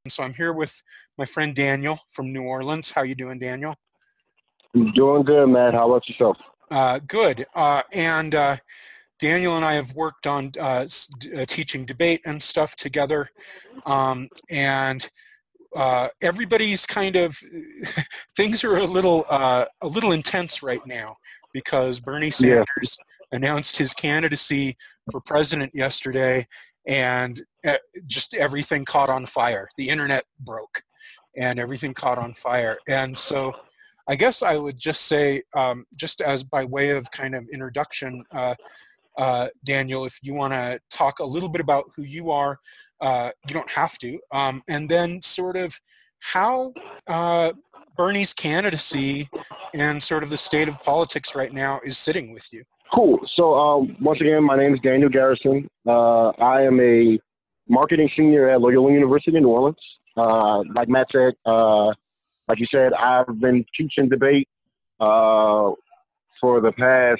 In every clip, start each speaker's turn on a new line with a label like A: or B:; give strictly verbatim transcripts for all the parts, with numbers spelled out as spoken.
A: So I'm here with my friend Daniel from New Orleans. How you doing, Daniel?
B: I'm doing good, man. How about yourself?
A: Uh, good. Uh, and uh, Daniel and I have worked on uh, s- d- uh, teaching debate and stuff together. Um, and uh, everybody's kind of things are a little uh, a little intense right now because Bernie
B: Yeah.
A: Sanders announced his candidacy for president yesterday, and uh, just everything caught on fire. The internet broke, and everything caught on fire. And so, I guess I would just say, um, just as by way of kind of introduction, uh, uh, Daniel, if you want to talk a little bit about who you are, uh, you don't have to, um, and then sort of how uh, Bernie's candidacy and sort of the state of politics right now is sitting with you.
B: Cool. So, um, once again, my name is Daniel Garrison. Uh, I am a marketing senior at Loyola University in New Orleans. Uh, like Matt said, uh, like you said, I've been teaching debate uh, for the past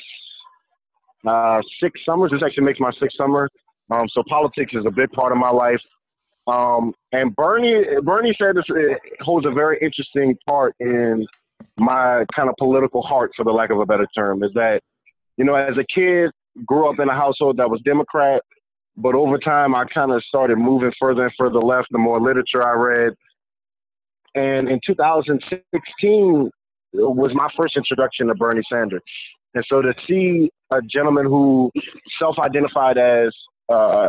B: uh, six summers. This actually makes my sixth summer. Um, so politics is a big part of my life. Um, and Bernie, Bernie Sanders holds a very interesting part in my kind of political heart, for the lack of a better term, is that, you know, as a kid, grew up in a household that was Democrat, but over time I kind of started moving further and further left the more literature I read. And in two thousand sixteen was my first introduction to Bernie Sanders. And so to see a gentleman who self-identified as uh,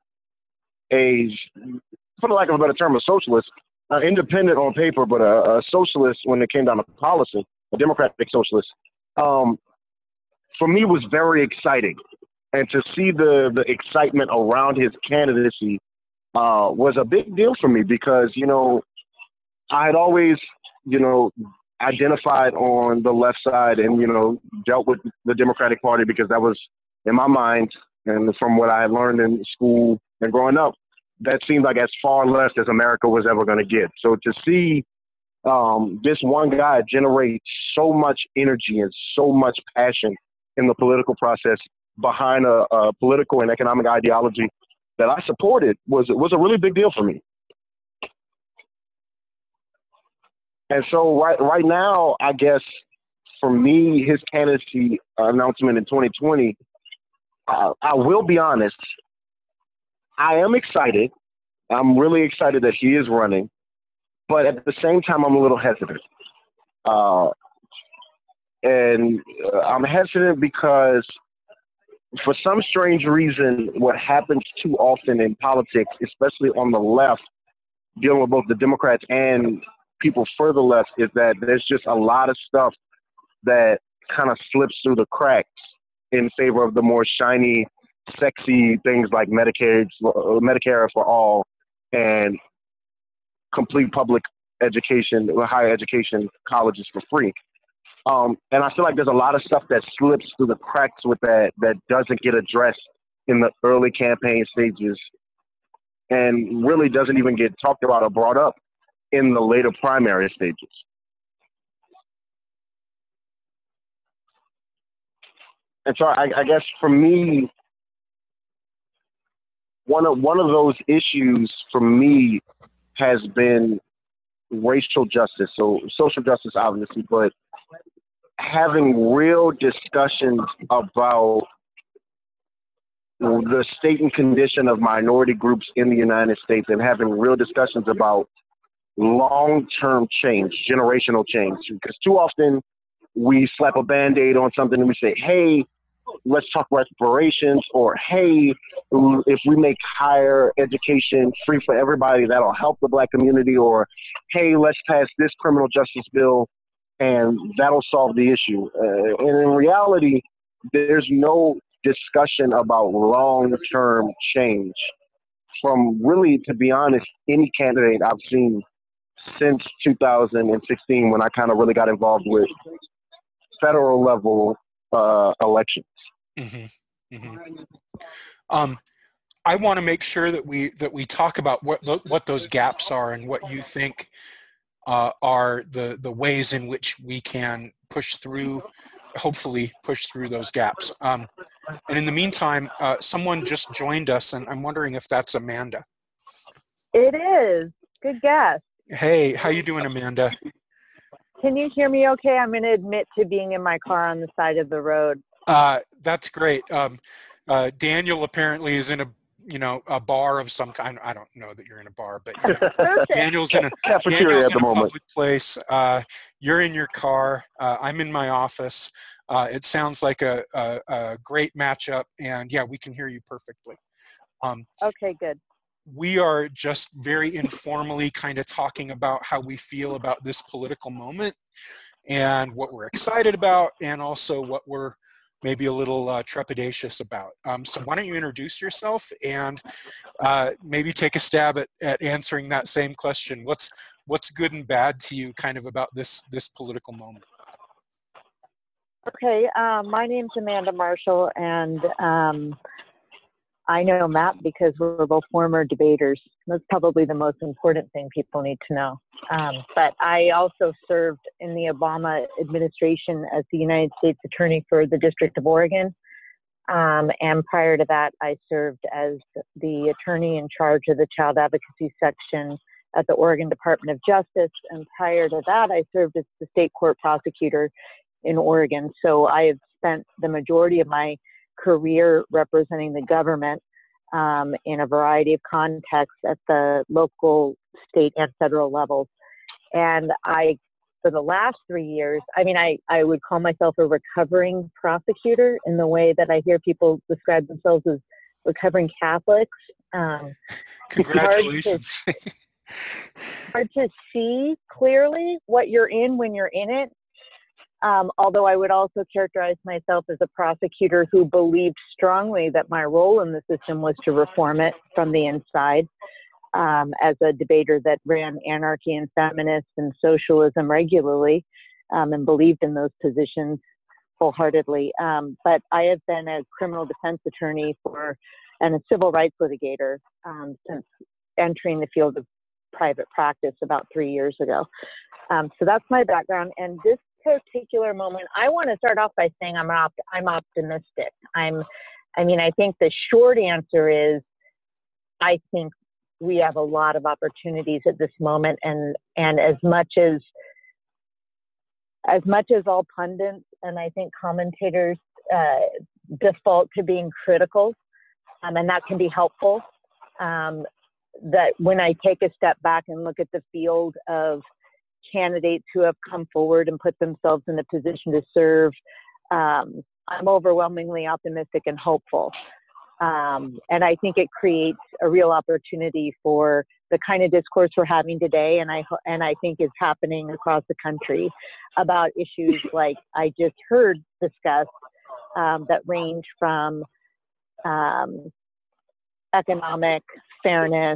B: a, for the lack of a better term, a socialist, uh, independent on paper, but a, a socialist when it came down to policy, a democratic socialist, um, for me was very exciting. And to see the, the excitement around his candidacy uh, was a big deal for me because, you know, I had always, you know, identified on the left side and, you know, dealt with the Democratic Party because that was, in my mind, and from what I had learned in school and growing up, that seemed like as far left as America was ever going to get. So to see um, this one guy generate so much energy and so much passion in the political process behind a, a political and economic ideology that I supported was was a really big deal for me. And so right right now, I guess for me, his candidacy announcement in twenty twenty, uh, I will be honest, I am excited. I'm really excited that he is running, but at the same time, I'm a little hesitant. Uh, and uh, I'm hesitant because for some strange reason, what happens too often in politics, especially on the left, dealing with both the Democrats and people further left, is that there's just a lot of stuff that kind of slips through the cracks in favor of the more shiny, sexy things like Medicare, Medicare for all and complete public education, higher education colleges for free. Um, and I feel like there's a lot of stuff that slips through the cracks with that that doesn't get addressed in the early campaign stages and really doesn't even get talked about or brought up in the later primary stages. And so I, I guess for me, one of one of those issues for me has been racial justice. So social justice, obviously, but having real discussions about the state and condition of minority groups in the United States and having real discussions about long-term change, generational change. Because too often we slap a Band-Aid on something and we say, hey, let's talk reparations, or hey, if we make higher education free for everybody, that'll help the Black community, or hey, let's pass this criminal justice bill and that'll solve the issue. Uh, and in reality, there's no discussion about long-term change from really, to be honest, any candidate I've seen since two thousand sixteen when I kind of really got involved with federal level uh, elections.
A: Mm-hmm. Mm-hmm. Um, I want to make sure that we that we talk about what what those gaps are and what you think uh, are the the ways in which we can push through, hopefully push through those gaps. Um, and in the meantime, uh, someone just joined us, and I'm wondering if that's Amanda.
C: It is. Good guess.
A: Hey, how you doing, Amanda?
C: Can you hear me okay? I'm going to admit to being in my car on the side of the road.
A: Uh, that's great. Um, uh, Daniel apparently is in a, you know, a bar of some kind. I don't know that you're in a bar, but you know, Daniel's in a
B: Cafeteria
A: Daniel's
B: at
A: in
B: the
A: a
B: moment.
A: public place. Uh, you're in your car. Uh, I'm in my office. Uh, it sounds like a, a, a great matchup, and yeah, we can hear you perfectly. Um,
C: Okay, good.
A: we are just very informally kind of talking about how we feel about this political moment and what we're excited about, and also what we're maybe a little uh, trepidatious about. Um, so why don't you introduce yourself and uh, maybe take a stab at, at answering that same question. What's what's good and bad to you kind of about this this political moment?
C: Okay, um, my name's Amanda Marshall, and um, I know Matt because we're both former debaters. That's probably the most important thing people need to know. Um, but I also served in the Obama administration as the United States Attorney for the District of Oregon. Um, and prior to that, I served as the attorney in charge of the Child Advocacy Section at the Oregon Department of Justice. And prior to that, I served as the state court prosecutor in Oregon. So I have spent the majority of my career representing the government um, in a variety of contexts at the local, state, and federal levels. And I, for the last three years, I mean, I, I would call myself a recovering prosecutor in the way that I hear people describe themselves as recovering Catholics. Um,
A: Congratulations.
C: Hard to, hard to see clearly what you're in when you're in it. Um, although I would also characterize myself as a prosecutor who believed strongly that my role in the system was to reform it from the inside. Um, as a debater that ran anarchy and feminists and socialism regularly, um, and believed in those positions wholeheartedly. Um, but I have been a criminal defense attorney for and a civil rights litigator um, since entering the field of private practice about three years ago. Um, so that's my background. And this particular moment, I want to start off by saying I'm op- I'm optimistic. I'm, I mean, I think the short answer is, I think we have a lot of opportunities at this moment, and and as much as as much as all pundits and I think commentators uh, default to being critical, um, and that can be helpful. Um, that when I take a step back and look at the field of candidates who have come forward and put themselves in a position to serve, um, I'm overwhelmingly optimistic and hopeful. Um, and I think it creates a real opportunity for the kind of discourse we're having today, and I and I think is happening across the country about issues like I just heard discussed um, that range from um, economic fairness,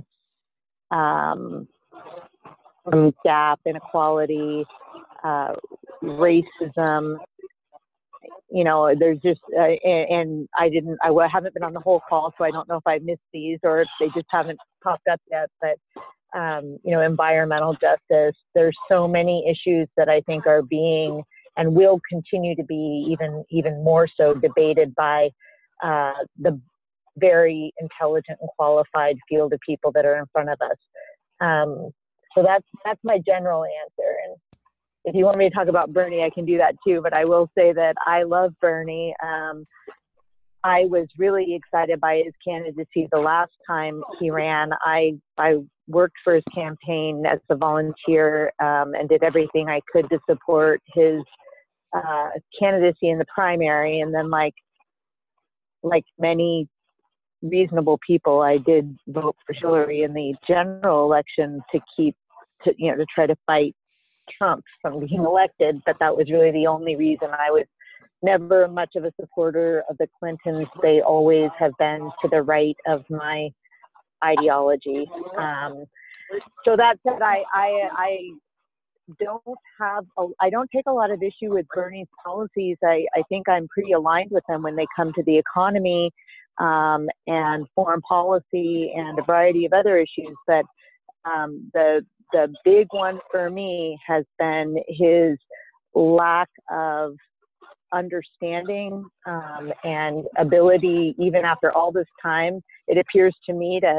C: um, from gap inequality, uh, racism. You know, there's just, uh, and, and I didn't, I haven't been on the whole call, so I don't know if I missed these or if they just haven't popped up yet, but, um, you know, environmental justice, there's so many issues that I think are being and will continue to be even, even more so debated by uh, the very intelligent and qualified field of people that are in front of us. Um, so that's, that's my general answer. And if you want me to talk about Bernie, I can do that too, but I will say that I love Bernie. Um, I was really excited by his candidacy the last time he ran. I, I worked for his campaign as a volunteer um, and did everything I could to support his uh, candidacy in the primary. And then like, like many reasonable people, I did vote for Hillary in the general election to keep, to, you know, to try to fight Trump from being elected, but that was really the only reason. I was never much of a supporter of the Clintons. They always have been to the right of my ideology. Um, so that said, I, I, I don't have, a, I don't take a lot of issue with Bernie's policies. I, I think I'm pretty aligned with them when they come to the economy um, and foreign policy and a variety of other issues. But um, the The big one for me has been his lack of understanding um, and ability, even after all this time, it appears to me, to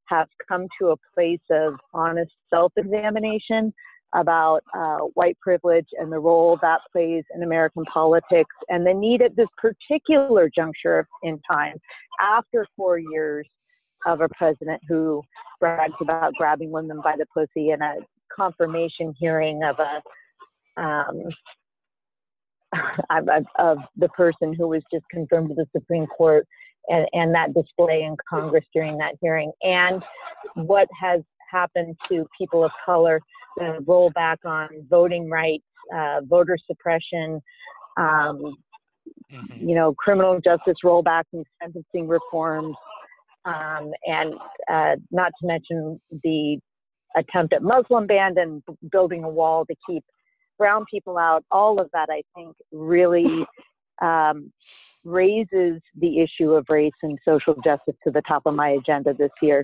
C: have come to a place of honest self-examination about uh, white privilege and the role that plays in American politics, and the need at this particular juncture in time, after four years of a president who brags about grabbing women by the pussy in a confirmation hearing of a um, of the person who was just confirmed to the Supreme Court, and, and that display in Congress during that hearing, and what has happened to people of color, the rollback on voting rights, uh, voter suppression, um, mm-hmm. you know, criminal justice rollback and sentencing reforms, um, and uh, not to mention the attempt at Muslim ban and building a wall to keep brown people out. All of that, I think, really um, raises the issue of race and social justice to the top of my agenda this year.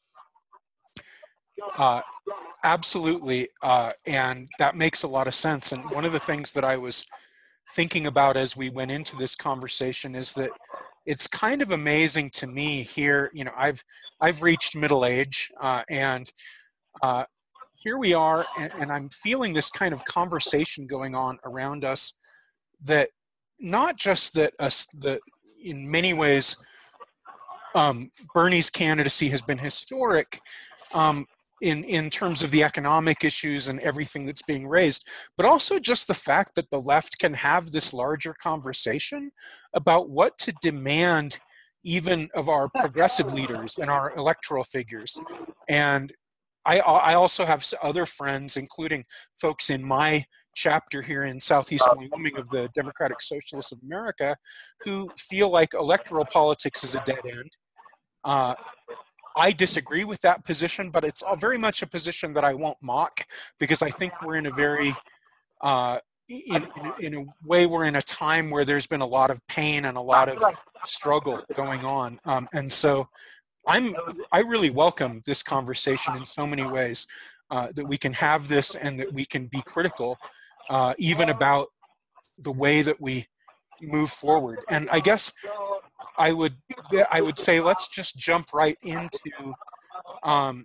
A: Uh, absolutely. Uh, and that makes a lot of sense. And one of the things that I was thinking about as we went into this conversation is that it's kind of amazing to me here, you know, I've, I've reached middle age uh, and uh, here we are, and, and I'm feeling this kind of conversation going on around us that not just that us, the, in many ways, um, Bernie's candidacy has been historic, um, in, in terms of the economic issues and everything that's being raised, but also just the fact that the left can have this larger conversation about what to demand even of our progressive leaders and our electoral figures. And I, I also have other friends, including folks in my chapter here in Southeast Wyoming of the Democratic Socialists of America, who feel like electoral politics is a dead end. Uh, I disagree with that position, but it's very much a position that I won't mock, because I think we're in a very, uh, in, in a way, we're in a time where there's been a lot of pain and a lot of struggle going on. Um, and so I'm, I really welcome this conversation in so many ways, uh, that we can have this and that we can be critical, uh, even about the way that we move forward. And I guess I would I would say let's just jump right into um,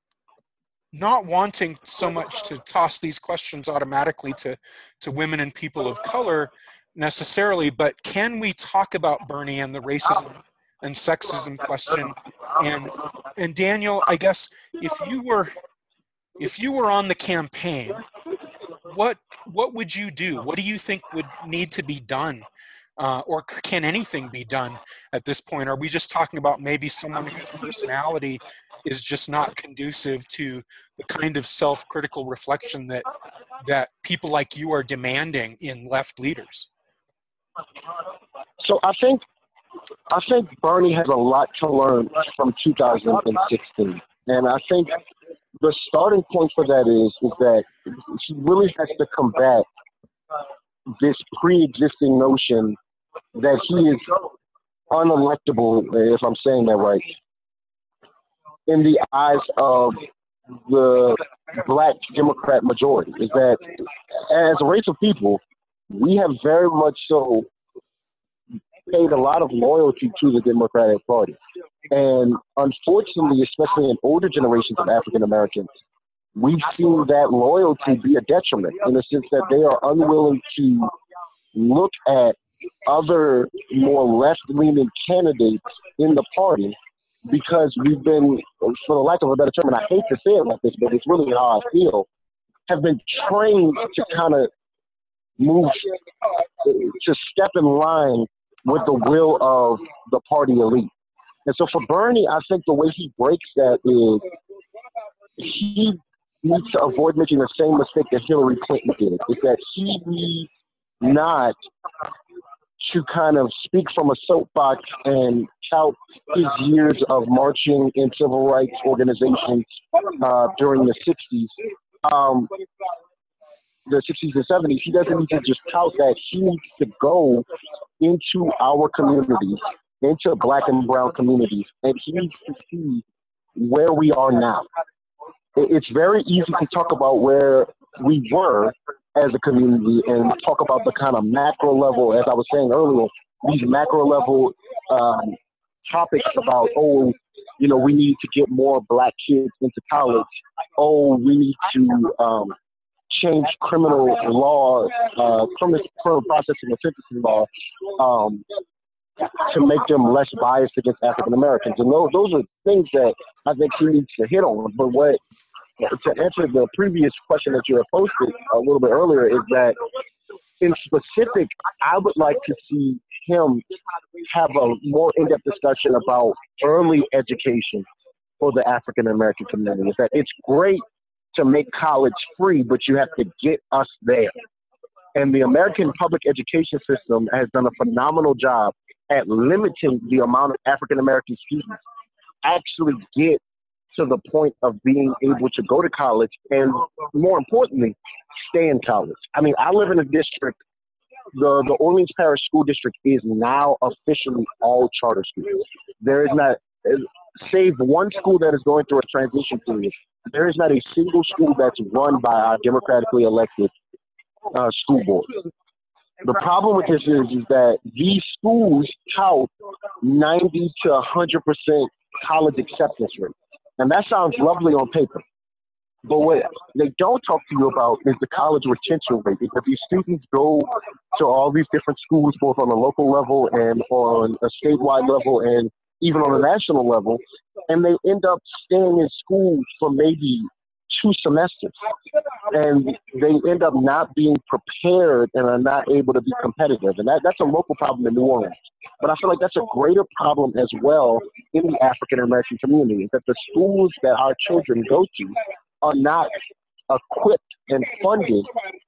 A: not wanting so much to toss these questions automatically to, to women and people of color necessarily, but can we talk about Bernie and the racism and sexism question? And and Daniel, I guess if you were if you were on the campaign, what what would you do? What do you think would need to be done? Uh, or can anything be done at this point? Are we just talking about maybe someone whose personality is just not conducive to the kind of self-critical reflection that that people like you are demanding in left leaders?
B: So I think I think Bernie has a lot to learn from two thousand sixteen, and I think the starting point for that is is that he really has to combat this pre-existing notion that he is unelectable, if I'm saying that right, in the eyes of the black Democrat majority. Is that as a race of people, we have very much so paid a lot of loyalty to the Democratic Party. And unfortunately, especially in older generations of African Americans, we've seen that loyalty be a detriment in the sense that they are unwilling to look at other more left-leaning candidates in the party because we've been, for the lack of a better term, and I hate to say it like this, but it's really how I feel, have been trained to kind of move, to step in line with the will of the party elite. And so for Bernie, I think the way he breaks that is he needs to avoid making the same mistake that Hillary Clinton did, is that he needs not to kind of speak from a soapbox and tout his years of marching in civil rights organizations uh, during the sixties, um, the sixties and seventies. He doesn't need to just tout that. He needs to go into our communities, into black and brown communities, and he needs to see where we are now. It's very easy to talk about where we were as a community and talk about the kind of macro level, as I was saying earlier, these macro level um, topics about, oh, you know, we need to get more black kids into college. Oh, we need to um, change criminal law, uh, criminal, criminal processing and sentencing law um, to make them less biased against African Americans. And those, those are things that I think he needs to hit on. But what, to answer the previous question that you had posted a little bit earlier, is that in specific, I would like to see him have a more in-depth discussion about early education for the African American community. Is that it's great to make college free, but you have to get us there. And the American public education system has done a phenomenal job at limiting the amount of African American students actually get to the point of being able to go to college and, more importantly, stay in college. I mean, I live in a district, the, the Orleans Parish School District is now officially all charter schools. There is not, save one school that is going through a transition period, there is not a single school that's run by our democratically elected uh, school board. The problem with this is, is that these schools tout ninety to one hundred percent college acceptance rate. And that sounds lovely on paper. But what they don't talk to you about is the college retention rate. Because these students go to all these different schools, both on a local level and on a statewide level and even on a national level, and they end up staying in school for maybe two semesters. And they end up not being prepared and are not able to be competitive. And that, that's a local problem in New Orleans. But I feel like that's a greater problem as well in the African-American community, that the schools that our children go to are not equipped and funded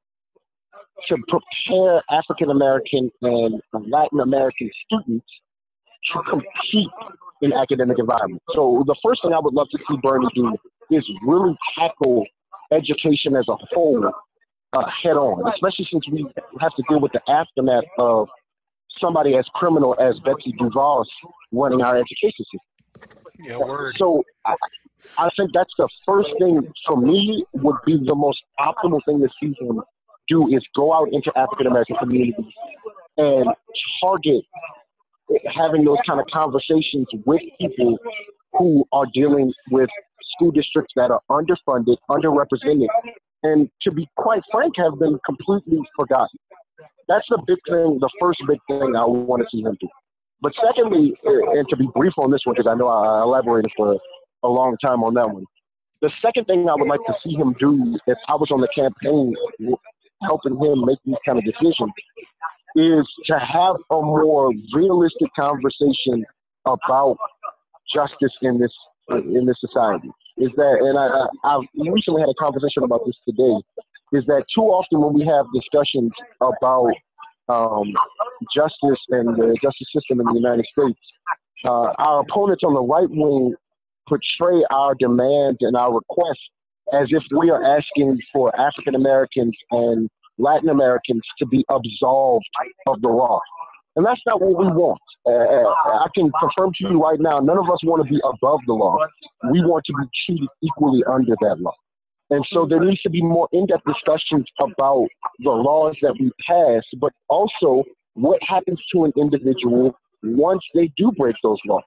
B: to prepare African-American and Latin American students to compete in academic environments. So the first thing I would love to see Bernie do is really tackle education as a whole uh, head on, especially since we have to deal with the aftermath of somebody as criminal as Betsy DeVos running our education system.
A: Yeah, word.
B: So I, I think that's the first thing for me would be the most optimal thing to see him do is go out into African-American communities and target having those kind of conversations with people who are dealing with school districts that are underfunded, underrepresented, and to be quite frank, have been completely forgotten. That's the big thing, the first big thing I want to see him do. But secondly, and to be brief on this one, because I know I elaborated for a long time on that one, the second thing I would like to see him do if I was on the campaign helping him make these kind of decisions is to have a more realistic conversation about justice in this in this society. Is that, and I, I I've recently had a conversation about this today, is that too often when we have discussions about um, justice and the justice system in the United States, uh, our opponents on the right wing portray our demands and our requests as if we are asking for African Americans and Latin Americans to be absolved of the law. And that's not what we want. Uh, I can confirm to you right now, none of us want to be above the law. We want to be treated equally under that law. And so there needs to be more in-depth discussions about the laws that we pass, but also what happens to an individual once they do break those laws.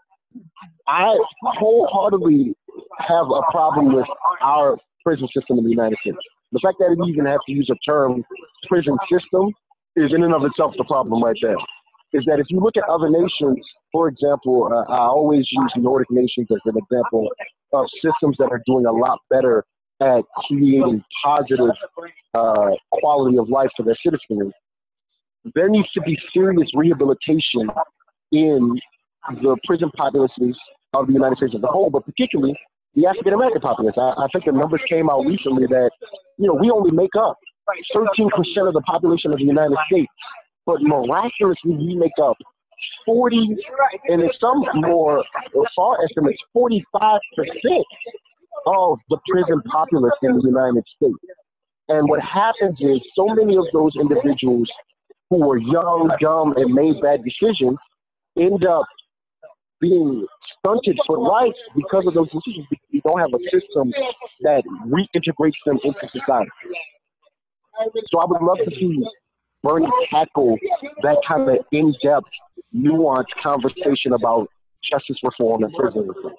B: I wholeheartedly have a problem with our prison system in the United States. The fact that we even have to use a term prison system is in and of itself the problem right there. Is that if you look at other nations, for example, uh, I always use Nordic nations as an example of systems that are doing a lot better at creating positive uh, quality of life for their citizenry. There needs to be serious rehabilitation in the prison populations of the United States as a whole, but particularly the African American populace. I, I think the numbers came out recently that, you know, we only make up thirteen percent of the population of the United States, but miraculously we make up forty, and in some more far estimates, forty-five percent of the prison populace in the United States. And what happens is so many of those individuals who were young, dumb, and made bad decisions end up being stunted for life because of those decisions, because we don't have a system that reintegrates them into society. So I would love to see Bernie tackle that kind of in-depth, nuanced conversation about justice reform and prison reform.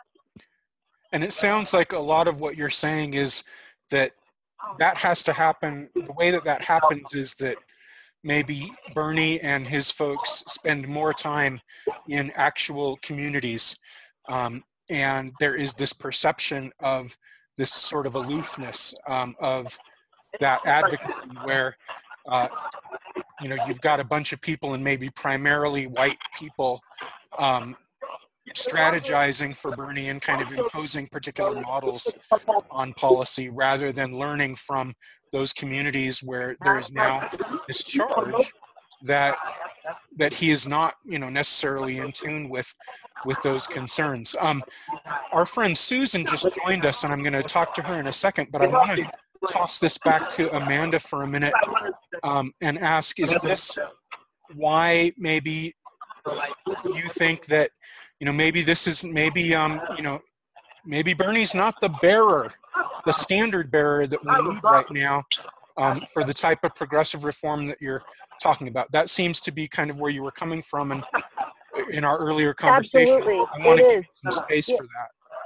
A: And it sounds like a lot of what you're saying is that that has to happen. The way that that happens is that maybe Bernie and his folks spend more time in actual communities. Um, and there is this perception of this sort of aloofness um, of that advocacy where, uh, you know, you've got a bunch of people and maybe primarily white people um, strategizing for Bernie and kind of imposing particular models on policy rather than learning from those communities where there is now this charge that that he is not, you know, necessarily in tune with with those concerns. Um, our friend Susan just joined us, and I'm going to talk to her in a second, but I want to toss this back to Amanda for a minute um, and ask, is this why maybe you think that, you know, maybe this is, maybe, um, you know, maybe Bernie's not the bearer, the standard bearer that we need right now um, for the type of progressive reform that you're talking about. That seems to be kind of where you were coming from and in our earlier conversation.
C: Absolutely.
A: I want
C: It
A: to give
C: is.
A: some space
C: Yeah.
A: for that.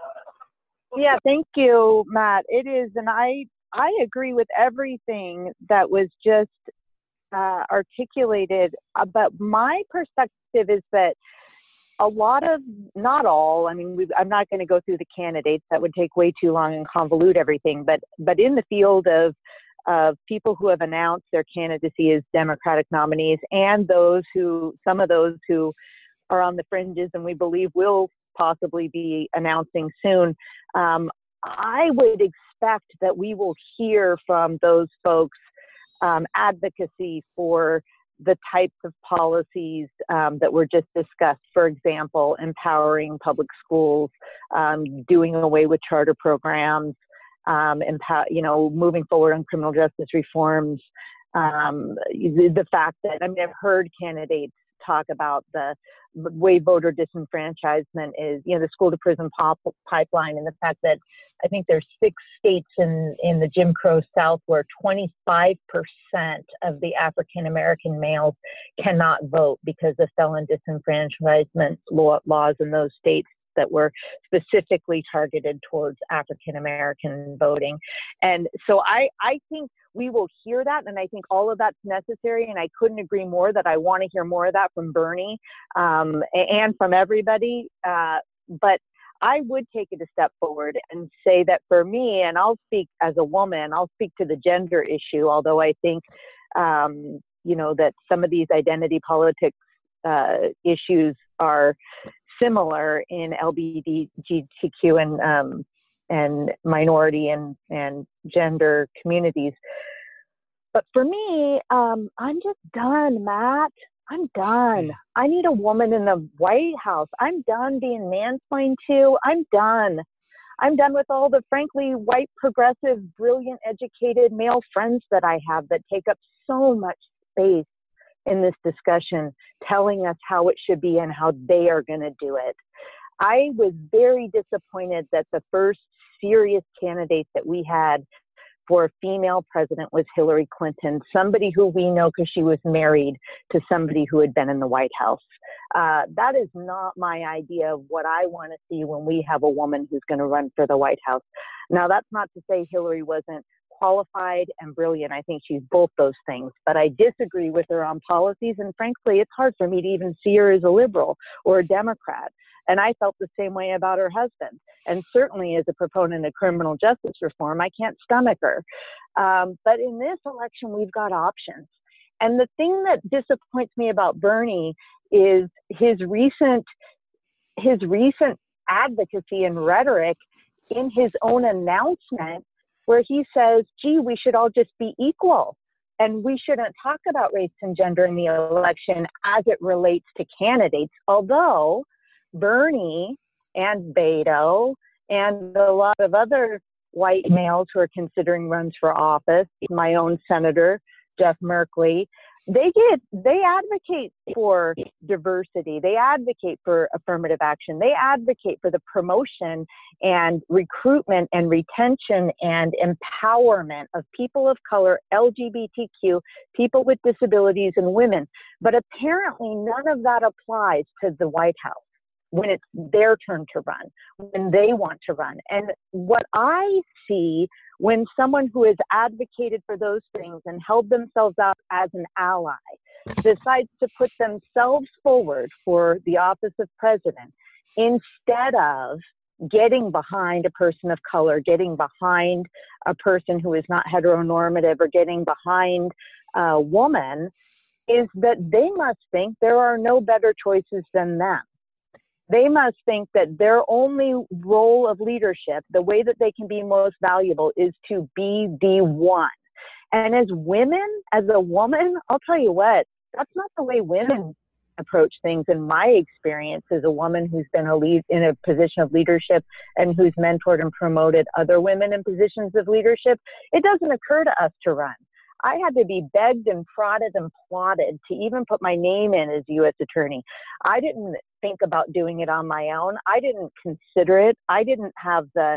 C: Yeah, thank you, Matt. It is, and I I agree with everything that was just uh, articulated. Uh, but my perspective is that a lot of, not all, I mean, we've, I'm not going to go through the candidates. That would take way too long and convolute everything. But but in the field of of people who have announced their candidacy as Democratic nominees, and those who, some of those who are on the fringes and we believe will possibly be announcing soon, um, I would expect that we will hear from those folks um, advocacy for the types of policies um, that were just discussed. For example, empowering public schools, um, doing away with charter programs, um, empower, you know, moving forward on criminal justice reforms. Um, the, the fact that, I mean, I've heard candidates talk about the way voter disenfranchisement is, you know, the school to prison pop- pipeline, and the fact that I think there's six states in, in the Jim Crow South where twenty-five percent of the African American males cannot vote because of felon disenfranchisement law, laws in those states that were specifically targeted towards African American voting. And so I, I think we will hear that, and I think all of that's necessary, and I couldn't agree more that I want to hear more of that from Bernie um, and from everybody. Uh, but I would take it a step forward and say that for me, and I'll speak as a woman, I'll speak to the gender issue, although I think, um, you know, that some of these identity politics uh, issues are similar in L G B T Q and um, and minority and, and gender communities. But for me, um, I'm just done, Matt. I'm done. I need a woman in the White House. I'm done being mansplained to. I'm done. I'm done with all the, frankly, white, progressive, brilliant, educated male friends that I have that take up so much space in this discussion, telling us how it should be and how they are going to do it. I was very disappointed that the first serious candidate that we had for a female president was Hillary Clinton, somebody who we know because she was married to somebody who had been in the White House. Uh, that is not my idea of what I want to see when we have a woman who's going to run for the White House. Now, that's not to say Hillary wasn't qualified and brilliant. I think she's both those things, but I disagree with her on policies. And frankly, it's hard for me to even see her as a liberal or a Democrat. And I felt the same way about her husband. And certainly as a proponent of criminal justice reform, I can't stomach her. Um, but in this election, we've got options. And the thing that disappoints me about Bernie is his recent, his recent advocacy and rhetoric in his own announcement, where he says, gee, we should all just be equal. And we shouldn't talk about race and gender in the election as it relates to candidates. Although Bernie and Beto and a lot of other white males who are considering runs for office, my own senator, Jeff Merkley, they get, they advocate for diversity. They advocate for affirmative action. They advocate for the promotion and recruitment and retention and empowerment of people of color, L G B T Q, people with disabilities, and women. But apparently none of that applies to the White House. when it's their turn to run, when they want to run. And what I see when someone who has advocated for those things and held themselves up as an ally decides to put themselves forward for the office of president instead of getting behind a person of color, getting behind a person who is not heteronormative, or getting behind a woman, is that they must think there are no better choices than them. They must think that their only role of leadership, the way that they can be most valuable, is to be the one. And as women, as a woman, I'll tell you what, that's not the way women approach things in my experience as a woman who's been a lead in a position of leadership and who's mentored and promoted other women in positions of leadership. It doesn't occur to us to run. I had to be begged and prodded and plotted to even put my name in as U S attorney. I didn't think about doing it on my own. I didn't consider it. I didn't have the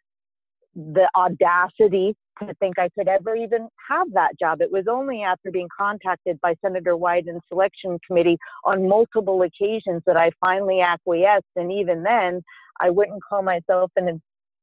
C: the audacity to think I could ever even have that job. It was only after being contacted by Senator Wyden selection committee on multiple occasions that I finally acquiesced. And even then, I wouldn't call myself an,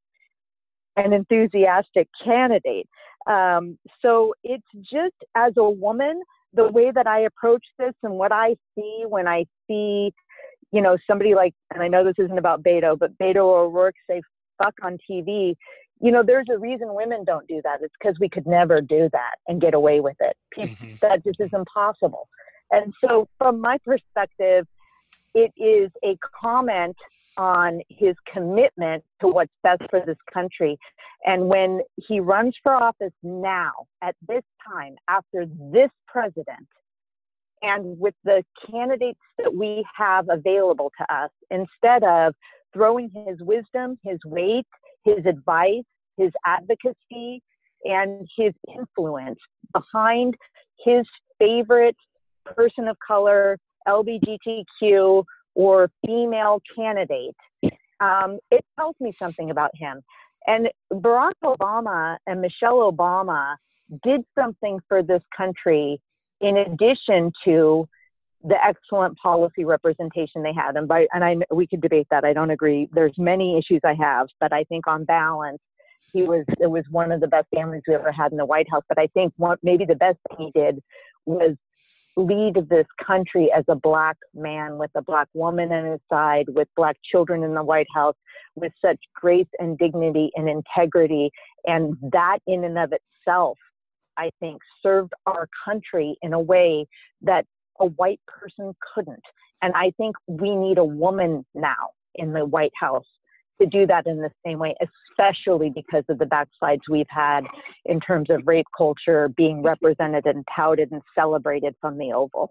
C: an enthusiastic candidate. Um, so it's just, as a woman, the way that I approach this and what I see when I see, you know, somebody like, and I know this isn't about Beto, but Beto O'Rourke say fuck on T V, you know, there's a reason women don't do that. It's because we could never do that and get away with it. Mm-hmm. That just is impossible. And so from my perspective, it is a comment on his commitment to what's best for this country. And when he runs for office now, at this time, after this president, and with the candidates that we have available to us, instead of throwing his wisdom, his weight, his advice, his advocacy, and his influence behind his favorite person of color, L G B T Q, or female candidate, um, it tells me something about him. And Barack Obama and Michelle Obama did something for this country in addition to the excellent policy representation they had. And by, and I, we could debate that. I don't agree. There's many issues I have, but I think on balance, he was, it was one of the best families we ever had in the White House. But I think one, maybe the best thing he did was lead this country as a black man with a black woman on his side, with black children in the White House, with such grace and dignity and integrity. And that in and of itself, I think, served our country in a way that a white person couldn't. And I think we need a woman now in the White House to do that in the same way, especially because of the backsides we've had in terms of rape culture being represented and touted and celebrated from the Oval.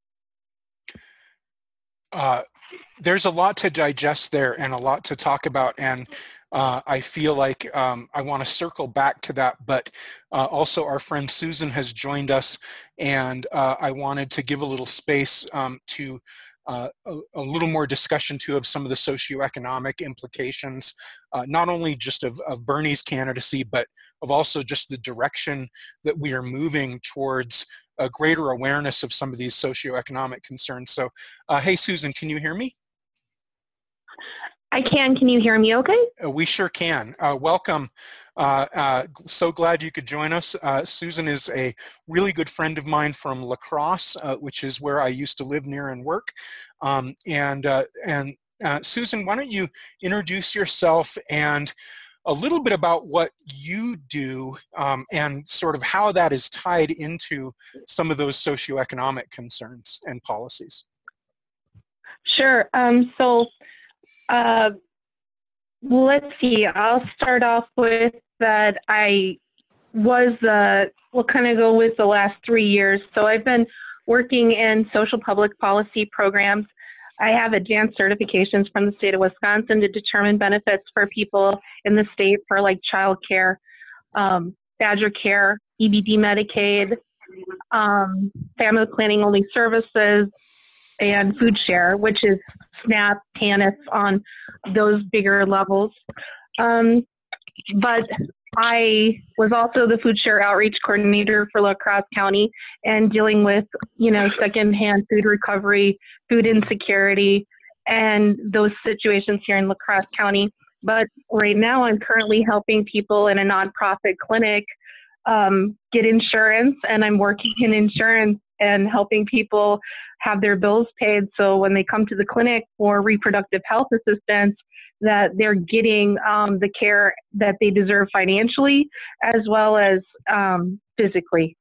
A: Uh, there's a lot to digest there and a lot to talk about. And uh, I feel like um, I want to circle back to that, but uh, also our friend Susan has joined us, and uh, I wanted to give a little space um, to Uh, a, a little more discussion too of some of the socioeconomic implications, uh, not only just of, of Bernie's candidacy, but of also just the direction that we are moving towards a greater awareness of some of these socioeconomic concerns. So, uh, hey, Susan, can you hear me?
D: I can. Can you hear me okay?
A: Uh, we sure can. Uh, welcome. Uh, uh, so glad you could join us. Uh, Susan is a really good friend of mine from La Crosse, uh, which is where I used to live near and work. Um, and uh, and uh, Susan, why don't you introduce yourself and a little bit about what you do um, and sort of how that is tied into some of those socioeconomic concerns and policies.
D: Sure. Um, so Uh, let's see, I'll start off with that I was, uh, we'll kind of go with the last three years. So I've been working in social public policy programs. I have advanced certifications from the state of Wisconsin to determine benefits for people in the state for like child care, um, Badger Care, E B D Medicaid, um, family planning only services, and food share, which is SNAP, TANF on those bigger levels. Um, but I was also the food share outreach coordinator for La Crosse County and dealing with, you know, secondhand food recovery, food insecurity, and those situations here in La Crosse County. But right now I'm currently helping people in a nonprofit clinic um, get insurance, and I'm working in insurance and helping people have their bills paid. So when they come to the clinic for reproductive health assistance, that they're getting um, the care that they deserve financially as well as um, physically.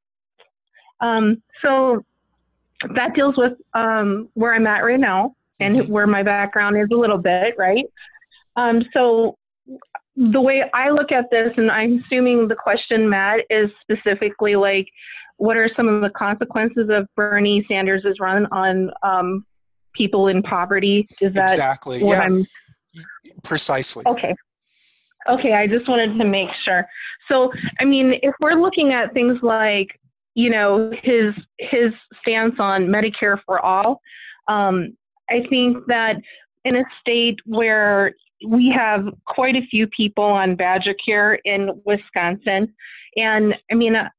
D: Um, so that deals with um, where I'm at right now and where my background is a little bit, right? Um, so the way I look at this, and I'm assuming the question, Matt, is specifically like, what are some of the consequences of Bernie Sanders' run on um, people in poverty? Is that
A: exactly?
D: What
A: yeah,
D: I'm...
A: precisely.
D: Okay. Okay, I just wanted to make sure. So, I mean, if we're looking at things like, you know, his his stance on Medicare for all, um, I think that in a state where we have quite a few people on Badger in Wisconsin, and I mean, uh,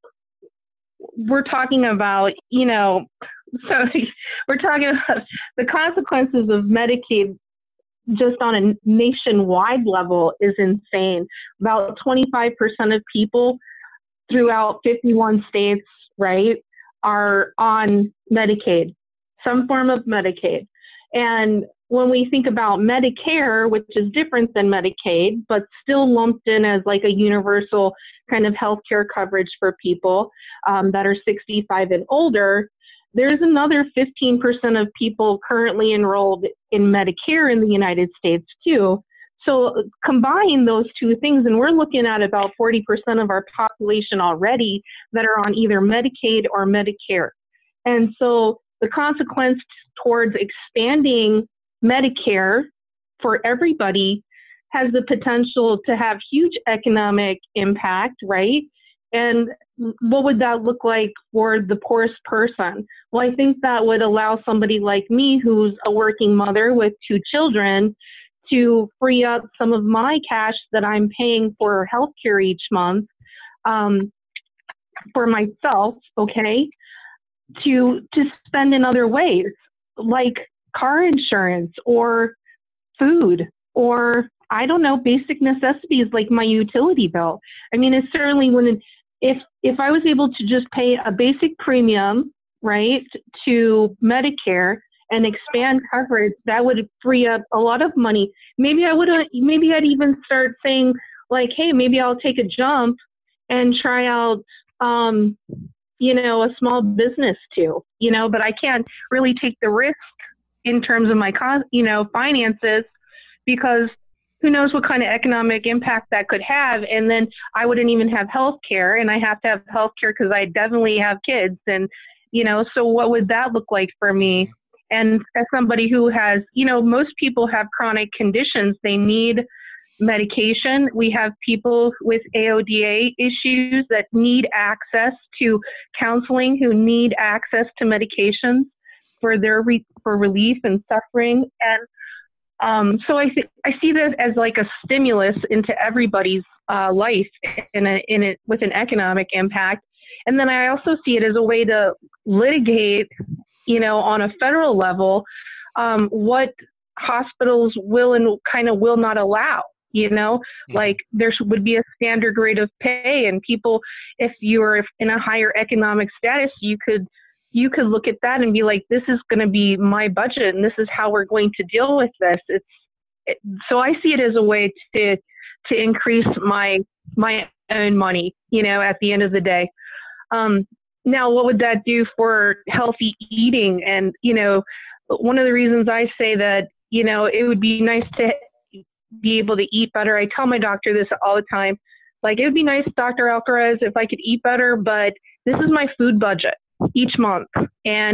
D: we're talking about, you know, so we're talking about the consequences of Medicaid just on a nationwide level is insane. About twenty-five percent of people throughout fifty-one states, right, are on Medicaid, some form of Medicaid. And when we think about Medicare, which is different than Medicaid, but still lumped in as like a universal kind of healthcare coverage for people um, that are sixty-five and older, there's another fifteen percent of people currently enrolled in Medicare in the United States too. So combine those two things, and we're looking at about forty percent of our population already that are on either Medicaid or Medicare. And so the consequence towards expanding Medicare for everybody has the potential to have huge economic impact, right? And what would that look like for the poorest person? Well, I think that would allow somebody like me, who's a working mother with two children, to free up some of my cash that I'm paying for healthcare each month um, for myself, okay, to to spend in other ways, like car insurance or food or, I don't know, basic necessities like my utility bill. I mean, it certainly wouldn't, if if I was able to just pay a basic premium, right, to Medicare and expand coverage, that would free up a lot of money. Maybe I would, maybe I'd even start saying like, hey, maybe I'll take a jump and try out, um, you know, a small business too, you know, but I can't really take the risk in terms of my, you know, finances, because who knows what kind of economic impact that could have. And then I wouldn't even have health care, and I have to have health care because I definitely have kids. And, you know, so what would that look like for me? And as somebody who has, you know, most people have chronic conditions, they need medication. We have people with A O D A issues that need access to counseling, who need access to medications for their re- for relief and suffering. And um, so I th- I see this as like a stimulus into everybody's uh, life in a, in it with an economic impact. And then I also see it as a way to litigate, you know, on a federal level, um, what hospitals will and kind of will not allow. You know, mm-hmm. like there would be a standard rate of pay, and people, if you are in a higher economic status, you could you could look at that and be like, this is going to be my budget, and this is how we're going to deal with this. It's it, so I see it as a way to to increase my my own money. You know, at the end of the day. Um, now, what would that do for healthy eating? And you know, one of the reasons I say that, you know, it would be nice to be able to eat better. I tell my doctor this all the time. Like, it would be nice, Doctor Alcaraz, if I could eat better, but this is my food budget each month. And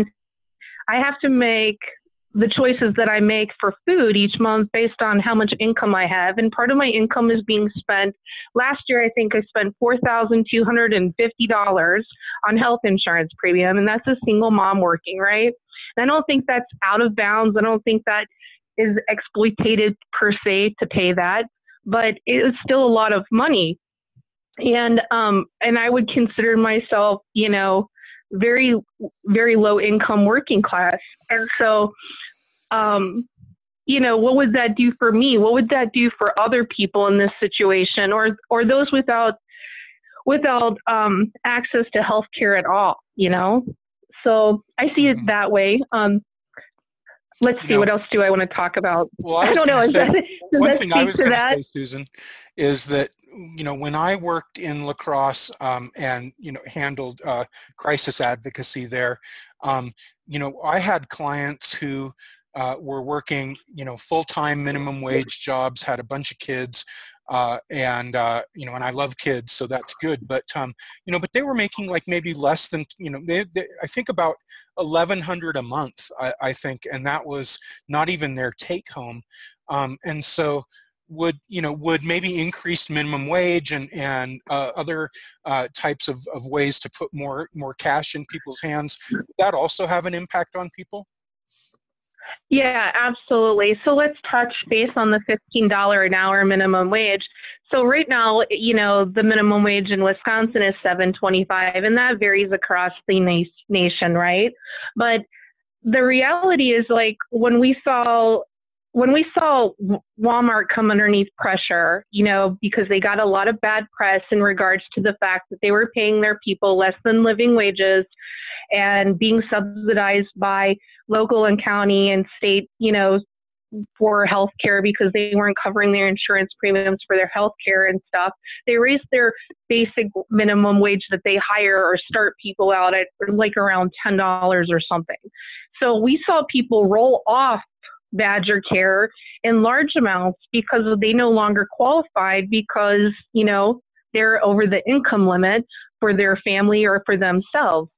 D: I have to make the choices that I make for food each month based on how much income I have. And part of my income is being spent. Last year, I think I spent four thousand two hundred fifty dollars on health insurance premium. And that's a single mom working, right? And I don't think that's out of bounds. I don't think that is exploitated per se to pay that, but it is still a lot of money. And, um, and I would consider myself, you know, very, very low income working class. And so, um, you know, what would that do for me? What would that do for other people in this situation, or or those without without um, access to health care at all? You know, so I see it that way. Um, let's see, you know, what else do I want to talk about?
A: Well, I,
D: I don't know.
A: Say,
D: That,
A: one thing I was going to say, Susan, is that, you know, when I worked in La Crosse um, and, you know, handled uh, crisis advocacy there, um, you know, I had clients who uh, were working, you know, full-time minimum wage jobs, had a bunch of kids, uh, and, uh, you know, and I love kids, so that's good. But, um, you know, but they were making like maybe less than, you know, they, they, I think about eleven hundred a month, I, I think, and that was not even their take home. Um, and so would, you know, would maybe increased minimum wage and, and uh, other uh, types of, of ways to put more, more cash in people's hands, would that also have an impact on people?
D: Yeah, absolutely. So let's touch base on the fifteen dollars an hour minimum wage. So right now, you know, the minimum wage in Wisconsin is seven twenty-five, and that varies across the na- nation, right? But the reality is, like, when we saw when we saw Walmart come underneath pressure, you know, because they got a lot of bad press in regards to the fact that they were paying their people less than living wages and being subsidized by local and county and state, you know, for health care because they weren't covering their insurance premiums for their health care and stuff. They raised their basic minimum wage that they hire or start people out at like around ten dollars or something. So we saw people roll off Badger Care in large amounts because they no longer qualified because, you know, they're over the income limit for their family or for themselves.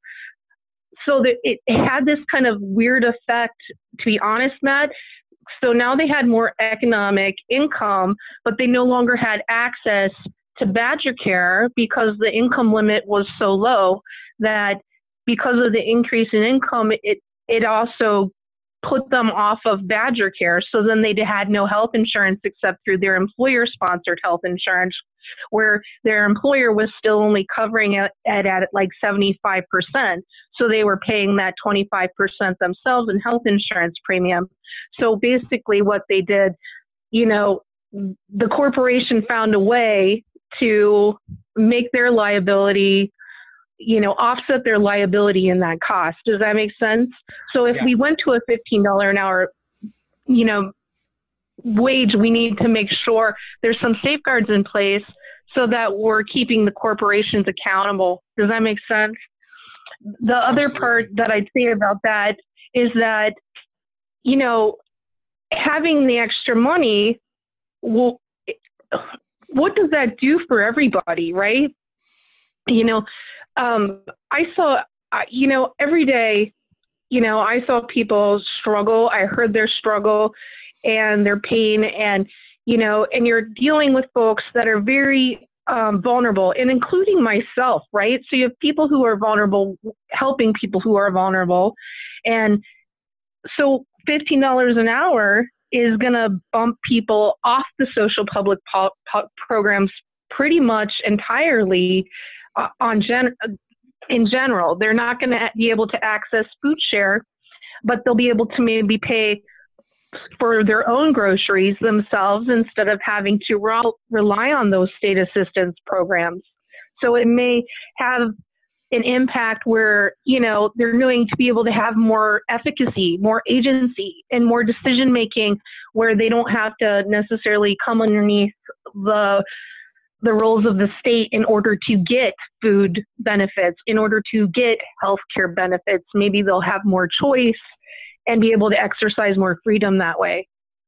D: So that it had this kind of weird effect, to be honest, Matt. So now they had more economic income, but they no longer had access to Badger Care because the income limit was so low that because of the increase in income, it, it also put them off of Badger Care. So then they had no health insurance except through their employer-sponsored health insurance, where their employer was still only covering it at, at like seventy-five percent. So they were paying that twenty-five percent themselves in health insurance premium. So basically what they did, you know, the corporation found a way to make their liability, you know, offset their liability in that cost. Does that make sense? So if yeah. we went to a fifteen dollars an hour, you know, wage, we need to make sure there's some safeguards in place so that we're keeping the corporations accountable. Does that make sense? The other Absolutely. Part that I'd say about that is that, you know, having the extra money, will, what does that do for everybody, right? You know, um, I saw, you know, every day, you know, I saw people struggle. I heard their struggle and their pain, and, you know, and you're dealing with folks that are very um, vulnerable, and including myself, right? So you have people who are vulnerable, helping people who are vulnerable. And so fifteen dollars an hour is going to bump people off the social public po- po- programs pretty much entirely uh, on gen- in general. They're not going to be able to access food share, but they'll be able to maybe pay for their own groceries themselves instead of having to re- rely on those state assistance programs. So it may have an impact where, you know, they're going to be able to have more efficacy, more agency, and more decision making, where they don't have to necessarily come underneath the the rules of the state in order to get food benefits, in order to get healthcare benefits. Maybe they'll have more choice and be able to exercise more freedom that way.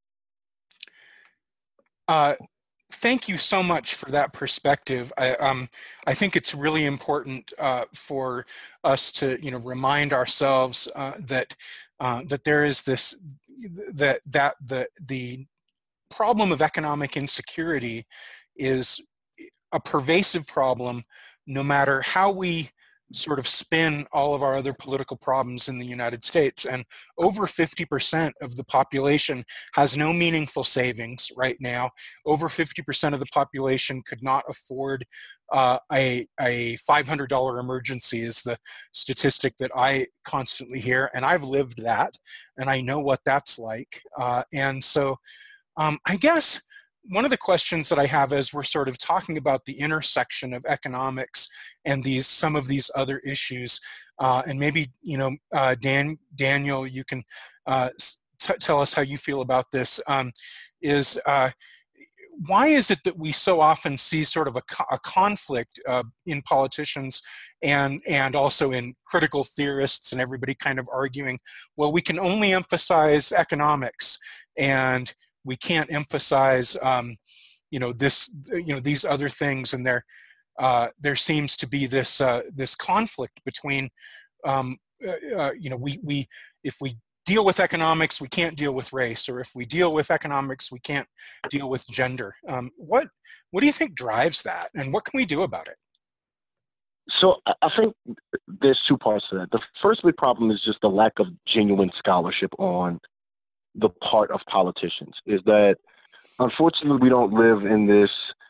A: Uh, thank you so much for that perspective. I, um, I think it's really important uh, for us to, you know, remind ourselves uh, that uh, that there is this that that the the problem of economic insecurity is a pervasive problem, no matter how we sort of spin all of our other political problems in the United States. And over fifty percent of the population has no meaningful savings right now. Over fifty percent of the population could not afford uh, a, a five hundred dollars emergency is the statistic that I constantly hear, and I've lived that, and I know what that's like. Uh, and so um, I guess one of the questions that I have as we're sort of talking about the intersection of economics and these some of these other issues, uh, and maybe, you know, uh, Dan, Daniel, you can uh, t- tell us how you feel about this, um, is uh, why is it that we so often see sort of a, co- a conflict uh, in politicians and and also in critical theorists and everybody kind of arguing, well, we can only emphasize economics and we can't emphasize, um, you know, this, you know, these other things, and there, uh, there seems to be this uh, this conflict between, um, uh, uh, you know, we we if we deal with economics, we can't deal with race, or if we deal with economics, we can't deal with gender. Um, what what do you think drives that, and what can we do about it?
B: So I think there's two parts to that. The first big problem is just the lack of genuine scholarship on the part of politicians, is that unfortunately we don't live in this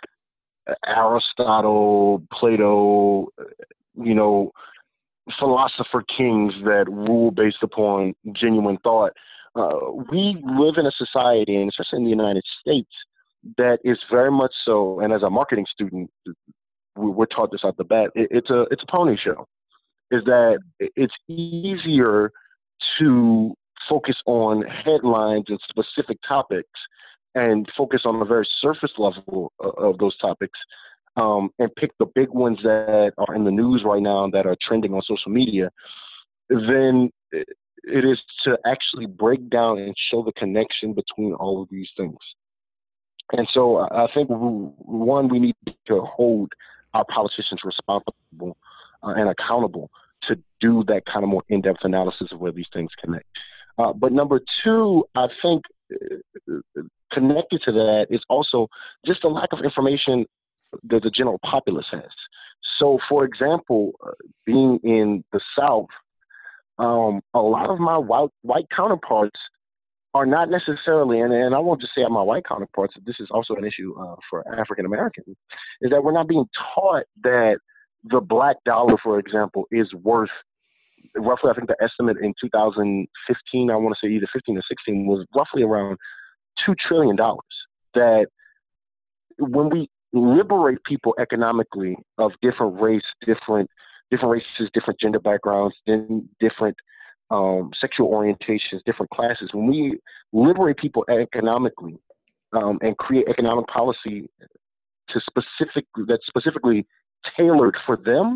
B: Aristotle, Plato, you know, philosopher kings that rule based upon genuine thought. Uh, we live in a society, and especially in the United States, that is very much so, and as a marketing student, we, we're taught this at the bat, it, it's a it's a pony show, is that it's easier to focus on headlines and specific topics and focus on the very surface level of, of those topics, um, and pick the big ones that are in the news right now that are trending on social media, then it is to actually break down and show the connection between all of these things. And so I think, one, we need to hold our politicians responsible uh, and accountable to do that kind of more in-depth analysis of where these things connect. Uh, but number two, I think uh, connected to that is also just the lack of information that the general populace has. So, for example, uh, being in the South, um, a lot of my white, white counterparts are not necessarily, and, and I won't just say my white counterparts, this is also an issue uh, for African Americans, is that we're not being taught that the black dollar, for example, is worth roughly, I think the estimate in two thousand fifteen, I want to say either fifteen or sixteen, was roughly around two trillion dollars. That when we liberate people economically of different race, different different races, different gender backgrounds, then different um, sexual orientations, different classes, when we liberate people economically um, and create economic policy to specific that's specifically tailored for them,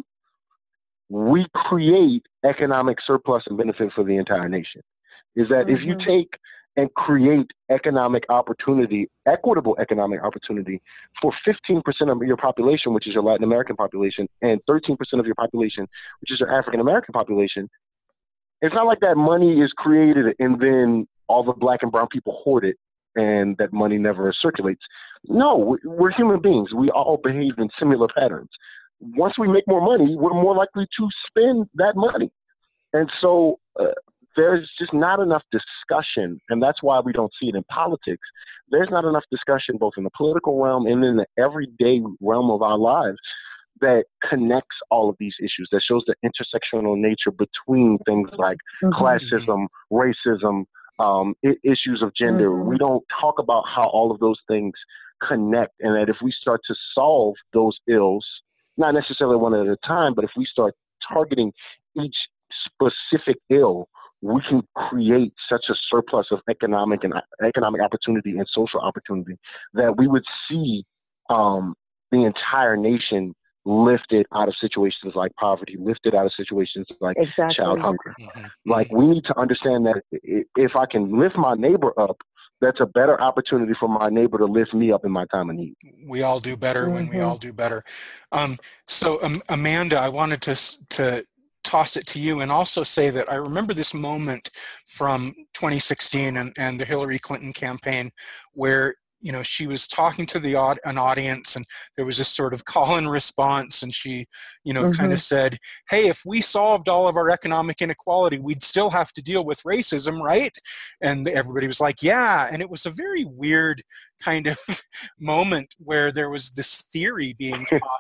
B: we create economic surplus and benefit for the entire nation. Is that mm-hmm. if you take and create economic opportunity, equitable economic opportunity for fifteen percent of your population, which is your Latin American population, and thirteen percent of your population, which is your African American population, it's not like that money is created and then all the black and brown people hoard it and that money never circulates. No, we're human beings. We all behave in similar patterns. Once we make more money, we're more likely to spend that money. And so uh, there's just not enough discussion, and that's why we don't see it in politics. There's not enough discussion both in the political realm and in the everyday realm of our lives that connects all of these issues, that shows the intersectional nature between things like mm-hmm. classism, racism, um, I- issues of gender. Mm-hmm. We don't talk about how all of those things connect, and that if we start to solve those ills, not necessarily one at a time, but if we start targeting each specific ill, we can create such a surplus of economic and economic opportunity and social opportunity that we would see um, the entire nation lifted out of situations like poverty, lifted out of situations like exactly. child hunger. Mm-hmm. Like, we need to understand that if I can lift my neighbor up, that's a better opportunity for my neighbor to lift me up in my time of need.
A: We all do better mm-hmm. when we all do better. Um, so, um, Amanda, I wanted to to toss it to you and also say that I remember this moment from twenty sixteen and, and the Hillary Clinton campaign where, you know, she was talking to the an audience and there was this sort of call and response, and she, you know, mm-hmm. kind of said, hey, if we solved all of our economic inequality, we'd still have to deal with racism, right? And everybody was like, yeah. And it was a very weird kind of moment where there was this theory being tossed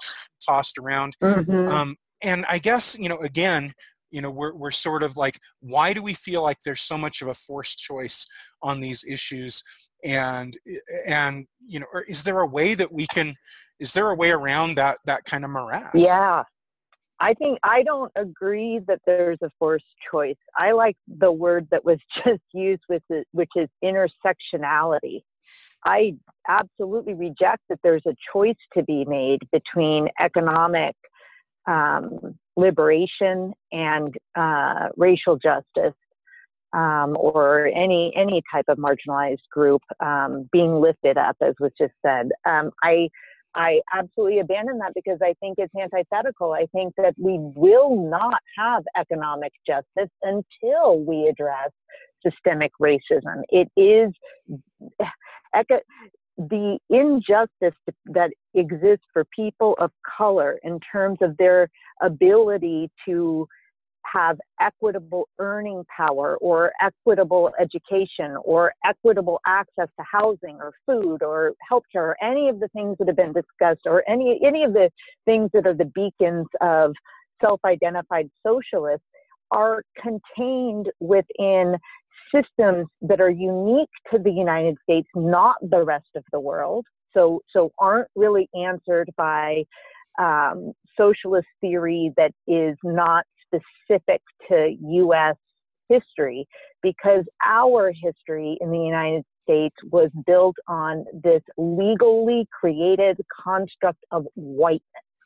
A: tossed around.
C: Mm-hmm.
A: Um, and I guess, you know, again, you know, we're, we're sort of like, why do we feel like there's so much of a forced choice on these issues? And, and, you know, or is there a way that we can, is there a way around that, that kind of morass?
C: Yeah. I think I don't agree that there's a forced choice. I like the word that was just used, with it, which is intersectionality. I absolutely reject that there's a choice to be made between economic um, liberation and uh, racial justice, um, or any any type of marginalized group um, being lifted up, as was just said. Um, I I absolutely abandon that because I think it's antithetical. I think that we will not have economic justice until we address systemic racism. It is eco- the injustice that exists for people of color in terms of their ability to have equitable earning power or equitable education or equitable access to housing or food or healthcare or any of the things that have been discussed, or any any of the things that are the beacons of self-identified socialists, are contained within systems that are unique to the United States, not the rest of the world. So so aren't really answered by um, socialist theory that is not specific to U S history, because our history in the United States was built on this legally created construct of whiteness,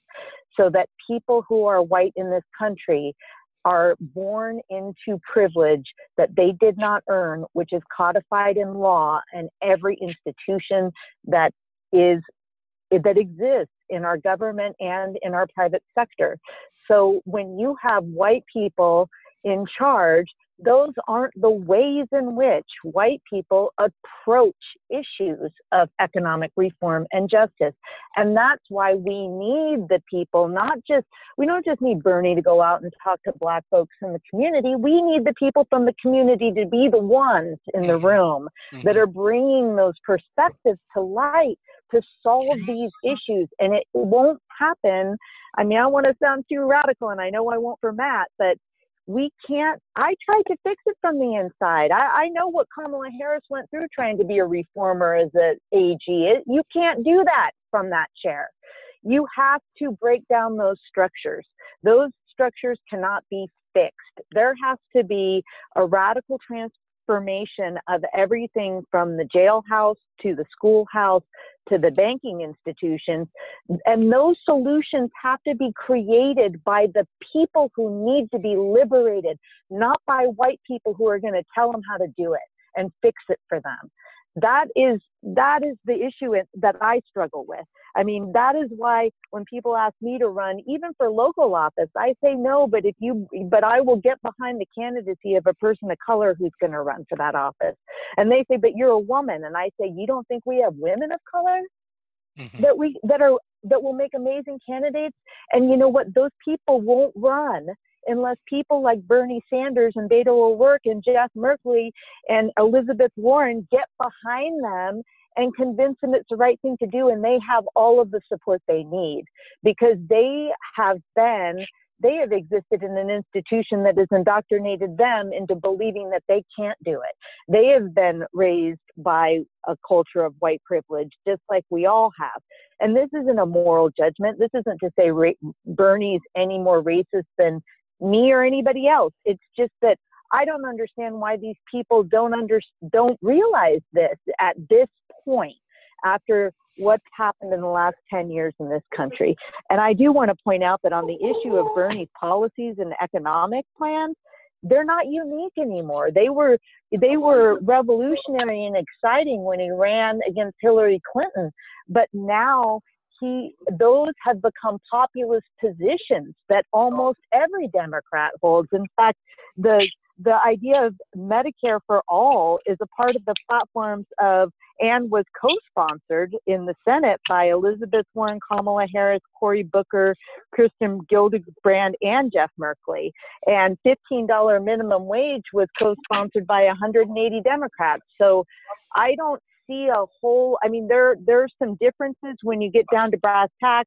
C: so that people who are white in this country are born into privilege that they did not earn, which is codified in law and every institution that is that exists in our government and in our private sector. So when you have white people in charge, those aren't the ways in which white people approach issues of economic reform and justice. And that's why we need the people, not just, we don't just need Bernie to go out and talk to Black folks in the community. We need the people from the community to be the ones in the room mm-hmm. that are bringing those perspectives to light to solve these issues. And it won't happen. I mean, I don't want to sound too radical, and I know I won't for Matt, but we can't, I tried to fix it from the inside. I, I know what Kamala Harris went through trying to be a reformer as an A G. It, you can't do that from that chair. You have to break down those structures. Those structures cannot be fixed. There has to be a radical transformation of everything from the jailhouse to the schoolhouse to the banking institutions. And those solutions have to be created by the people who need to be liberated, not by white people who are going to tell them how to do it and fix it for them. That is, that is the issue that I struggle with. I mean, that is why when people ask me to run, even for local office, I say no, but if you, but I will get behind the candidacy of a person of color who's going to run for that office. And they say, but you're a woman. And I say, you don't think we have women of color mm-hmm. that we, that are, that will make amazing candidates? And you know what? Those people won't run unless people like Bernie Sanders and Beto O'Rourke and Jeff Merkley and Elizabeth Warren get behind them and convince them it's the right thing to do, and they have all of the support they need, because they have been, they have existed in an institution that has indoctrinated them into believing that they can't do it. They have been raised by a culture of white privilege, just like we all have. And this isn't a moral judgment. This isn't to say ra- Bernie's any more racist than me or anybody else. It's just that I don't understand why these people don't under, don't realize this at this point after what's happened in the last ten years in this country. And I do want to point out that on the issue of Bernie's policies and economic plans, they're not unique anymore. They were they were revolutionary and exciting when he ran against Hillary Clinton, but now He, those have become populist positions that almost every Democrat holds. In fact, the the idea of Medicare for all is a part of the platforms of, and was co-sponsored in the Senate by Elizabeth Warren, Kamala Harris, Cory Booker, Kirsten Gillibrand, and Jeff Merkley. And fifteen dollars minimum wage was co-sponsored by one hundred eighty Democrats. So I don't see a whole, I mean, there there's some differences when you get down to brass tacks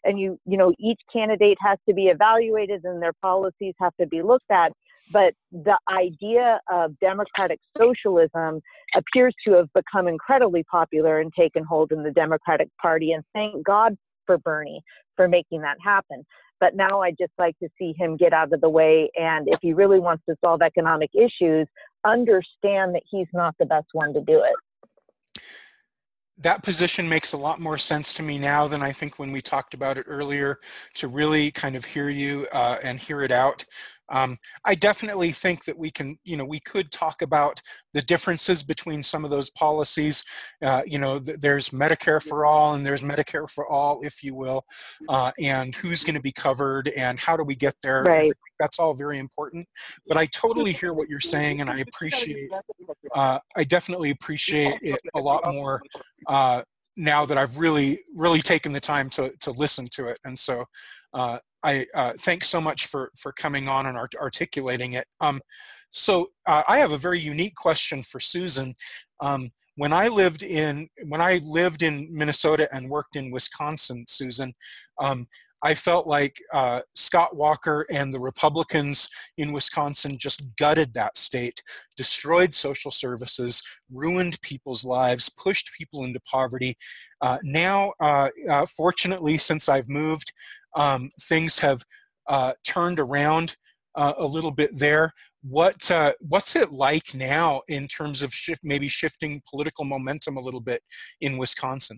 C: and you, you know, each candidate has to be evaluated and their policies have to be looked at. But the idea of democratic socialism appears to have become incredibly popular and taken hold in the Democratic Party. And thank God for Bernie for making that happen. But now I'd just like to see him get out of the way. And if he really wants to solve economic issues, understand that he's not the best one to do it.
A: That position makes a lot more sense to me now than I think when we talked about it earlier, to really kind of hear you uh, and hear it out. Um, I definitely think that we can, you know, we could talk about the differences between some of those policies. Uh, you know, th- there's Medicare for all and there's Medicare for all, if you will, uh, and who's going to be covered and how do we get there.
C: Right.
A: That's all very important. But I totally hear what you're saying, and I appreciate, uh, I definitely appreciate it a lot more uh, now that I've really, really taken the time to to listen to it. And so uh, I uh, thanks so much for for coming on and art- articulating it. Um, so uh, I have a very unique question for Susan. Um, when I lived in when I lived in Minnesota and worked in Wisconsin, Susan, um, I felt like uh, Scott Walker and the Republicans in Wisconsin just gutted that state, destroyed social services, ruined people's lives, pushed people into poverty. Uh, now, uh, uh, fortunately, since I've moved, um, things have uh, turned around uh, a little bit there. What uh, what's it like now in terms of shift, maybe shifting political momentum a little bit in Wisconsin?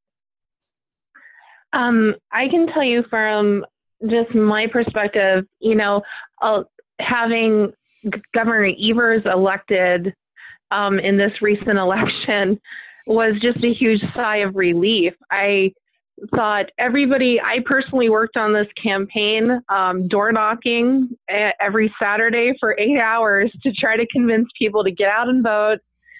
D: Um, I can tell you from just my perspective, you know, uh, having G- Governor Evers elected um, in this recent election was just a huge sigh of relief. I thought everybody, I personally worked on this campaign, um, door knocking a- every Saturday for eight hours to try to convince people to get out and vote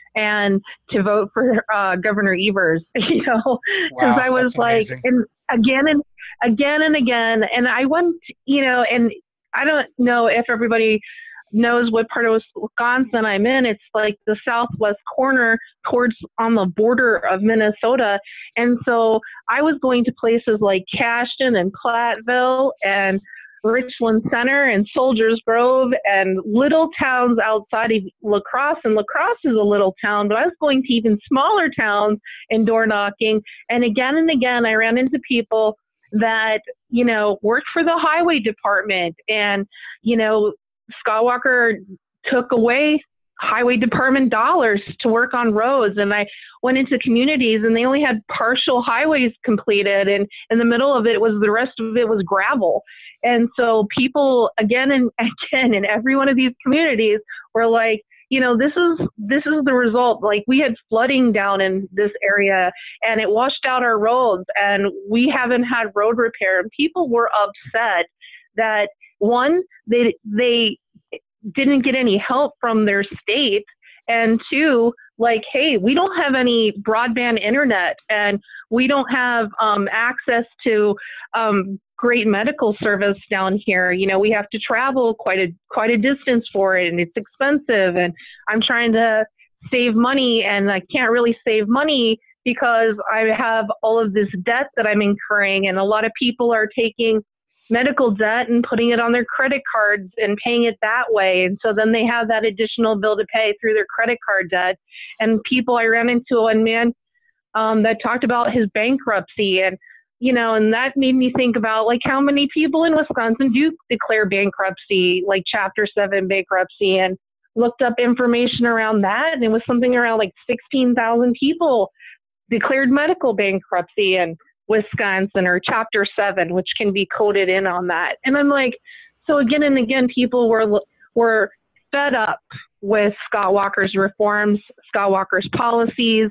D: and to vote for uh, Governor Evers, you know, because
A: Wow,
D: I was
A: that's
D: like,
A: amazing.
D: and again and again and again, and I went, you know, and I don't know if everybody knows what part of Wisconsin I'm in. It's like the southwest corner towards on the border of Minnesota. And so I was going to places like Cashton and Platteville and Richland Center and Soldiers Grove and little towns outside of La Crosse. And La Crosse is a little town, but I was going to even smaller towns and door knocking. And again and again, I ran into people that, you know, worked for the highway department. And, you know, Scott Walker took away highway department dollars to work on roads. And I went into communities and they only had partial highways completed. And in the middle of it was the rest of it was gravel. And so people again and again in every one of these communities were like, you know, this is, this is the result. Like we had flooding down in this area and it washed out our roads and we haven't had road repair. And people were upset that one, they, they, didn't get any help from their state, and two, like, hey, we don't have any broadband internet and we don't have um, access to um, great medical service down here. You know, we have to travel quite a quite a distance for it and it's expensive, and I'm trying to save money and I can't really save money because I have all of this debt that I'm incurring, and a lot of people are taking medical debt and putting it on their credit cards and paying it that way. And so then they have that additional bill to pay through their credit card debt. And people, I ran into one man um, that talked about his bankruptcy, and, you know, and that made me think about like how many people in Wisconsin do declare bankruptcy, like Chapter seven bankruptcy, and looked up information around that. And it was something around like sixteen thousand people declared medical bankruptcy in Wisconsin, or Chapter seven, which can be coded in on that. And I'm like, so again and again, people were were fed up with Scott Walker's reforms, Scott Walker's policies,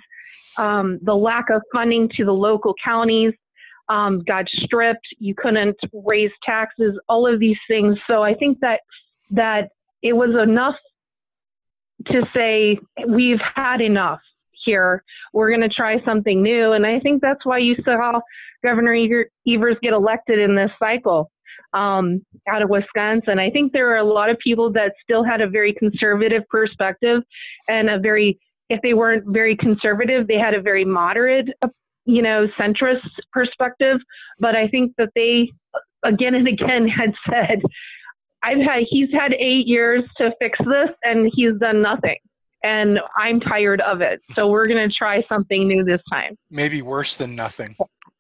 D: um, the lack of funding to the local counties um, got stripped. You couldn't raise taxes, all of these things. So I think that that it was enough to say we've had enough here. We're going to try something new. And I think that's why you saw Governor Evers get elected in this cycle um, out of Wisconsin. I think there are a lot of people that still had a very conservative perspective and a very, if they weren't very conservative, they had a very moderate, you know, centrist perspective, but I think that they, again and again, had said, I've had, he's had eight years to fix this and he's done nothing. And I'm tired of it. So we're going to try something new this time.
A: Maybe worse than nothing.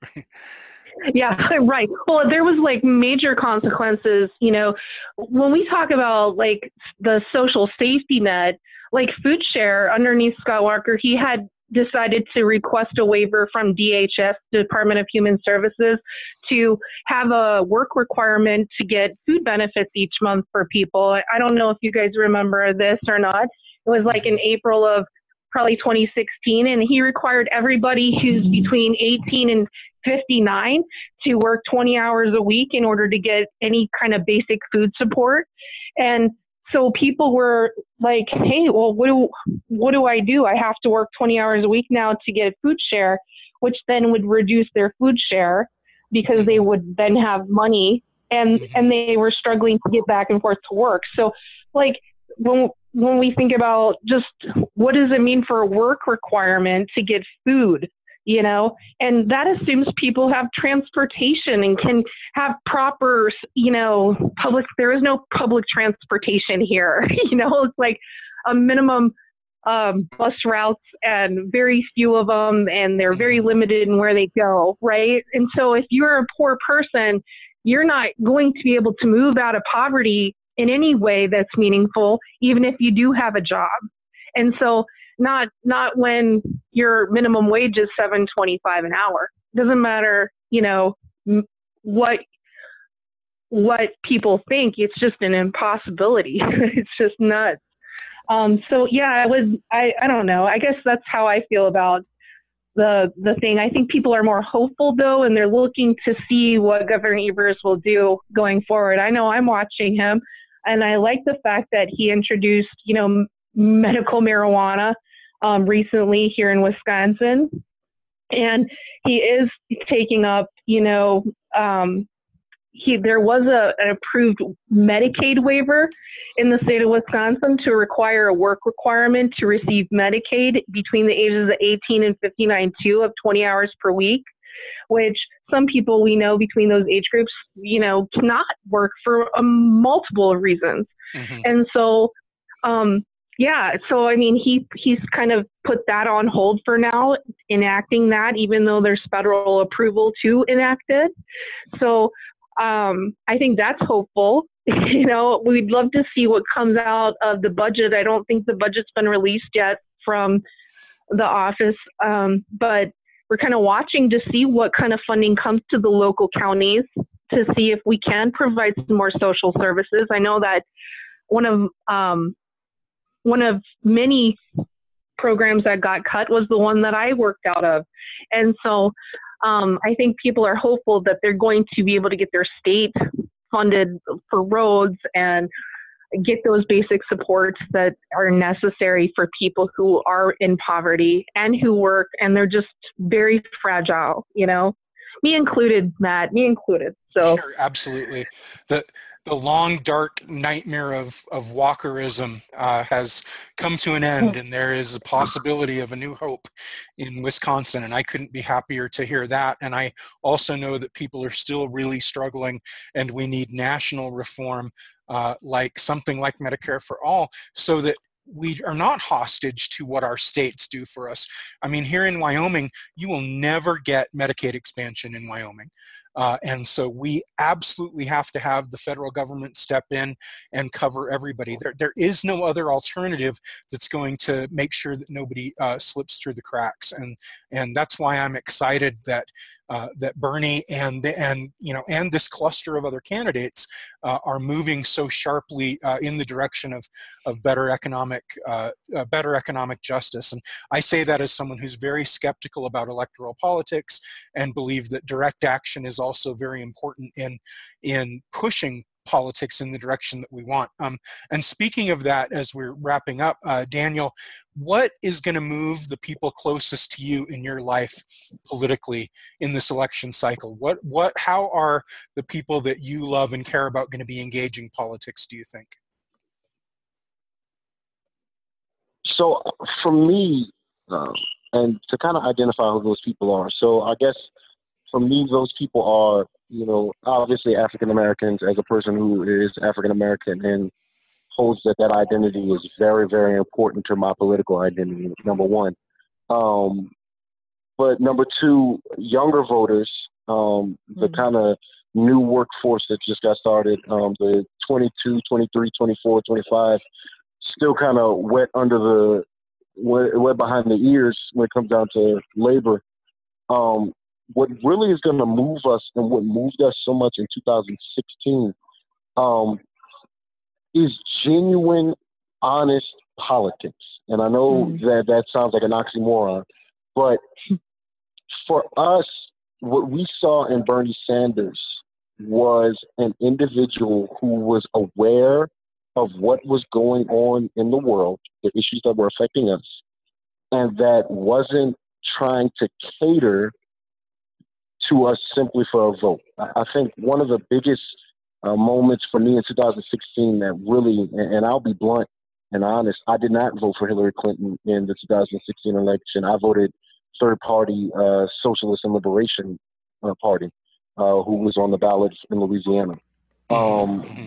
D: Yeah, right. Well, there was like major consequences, you know, when we talk about like the social safety net, like food share underneath Scott Walker, he had decided to request a waiver from D H S, Department of Human Services, to have a work requirement to get food benefits each month for people. I don't know if you guys remember this or not. It was like in April of probably twenty sixteen, and he required everybody who's between eighteen and fifty-nine to work twenty hours a week in order to get any kind of basic food support. And so people were like, hey, well, what do, what do I do? I have to work twenty hours a week now to get food share, which then would reduce their food share because they would then have money, and, and they were struggling to get back and forth to work. So like when, when we think about just what does it mean for a work requirement to get food, you know, and that assumes people have transportation and can have proper, you know, public, there is no public transportation here, you know, it's like a minimum um, bus routes and very few of them, and they're very limited in where they go, right? And so if you're a poor person, you're not going to be able to move out of poverty in any way that's meaningful, even if you do have a job. And so not not when your minimum wage is seven twenty-five an hour. Doesn't matter, you know, what what people think. It's just an impossibility. It's just nuts. Um, so yeah, I was I, I don't know. I guess that's how I feel about the the thing. I think people are more hopeful though, and they're looking to see what Governor Evers will do going forward. I know I'm watching him. And I like the fact that he introduced, you know, m- medical marijuana um, recently here in Wisconsin. And he is taking up, you know, um, he there was a, an approved Medicaid waiver in the state of Wisconsin to require a work requirement to receive Medicaid between the ages of eighteen and fifty-nine too, of twenty hours per week, which some people we know between those age groups, you know, cannot work for um, multiple reasons. Mm-hmm. And so, um, yeah, so I mean, he he's kind of put that on hold for now, enacting that, even though there's federal approval to enact it. So um, I think that's hopeful. You know, we'd love to see what comes out of the budget. I don't think the budget's been released yet from the office, um, but we're kind of watching to see what kind of funding comes to the local counties to see if we can provide some more social services. I know that one of um, one of many programs that got cut was the one that I worked out of. And so um, I think people are hopeful that they're going to be able to get their state funded for roads and get those basic supports that are necessary for people who are in poverty and who work, and they're just very fragile, you know, me included, Matt, me included. So
A: sure, absolutely. The the long, dark nightmare of, of Walkerism uh, has come to an end, and there is a possibility of a new hope in Wisconsin, and I couldn't be happier to hear that. And I also know that people are still really struggling, and we need national reform, uh, like something like Medicare for All, so that we are not hostage to what our states do for us. I mean, here in Wyoming, you will never get Medicaid expansion in Wyoming. Uh, and so we absolutely have to have the federal government step in and cover everybody. There, there is no other alternative that's going to make sure that nobody uh, slips through the cracks. And and that's why I'm excited that uh, that Bernie and and you know and this cluster of other candidates uh, are moving so sharply uh, in the direction of of better economic uh, uh, better economic justice. And I say that as someone who's very skeptical about electoral politics and believe that direct action is also very important in in pushing politics in the direction that we want. Um, and speaking of that, as we're wrapping up, uh, Daniel, what is going to move the people closest to you in your life politically in this election cycle? What, what, how are the people that you love and care about going to be engaging politics, do you think?
B: So for me, uh, and to kind of identify who those people are. So I guess for me, those people are, you know, obviously African Americans. As a person who is African American and holds that that identity is very, very important to my political identity, number one. Um, but number two, younger voters, um, the mm-hmm. kind of new workforce that just got started, um, the twenty-two, twenty-three, twenty-four, twenty-five, still kind of wet under the, wet, wet behind the ears when it comes down to labor. Um, what really is going to move us and what moved us so much in two thousand sixteen um, is genuine, honest politics. And I know mm. that that sounds like an oxymoron, but for us, what we saw in Bernie Sanders was an individual who was aware of what was going on in the world, the issues that were affecting us, and that wasn't trying to cater to us simply for a vote. I think one of the biggest uh, moments for me in two thousand sixteen that really, and, and I'll be blunt and honest, I did not vote for Hillary Clinton in the two thousand sixteen election. I voted third party uh, Socialist and Liberation uh, Party, uh, who was on the ballot in Louisiana. Um, mm-hmm.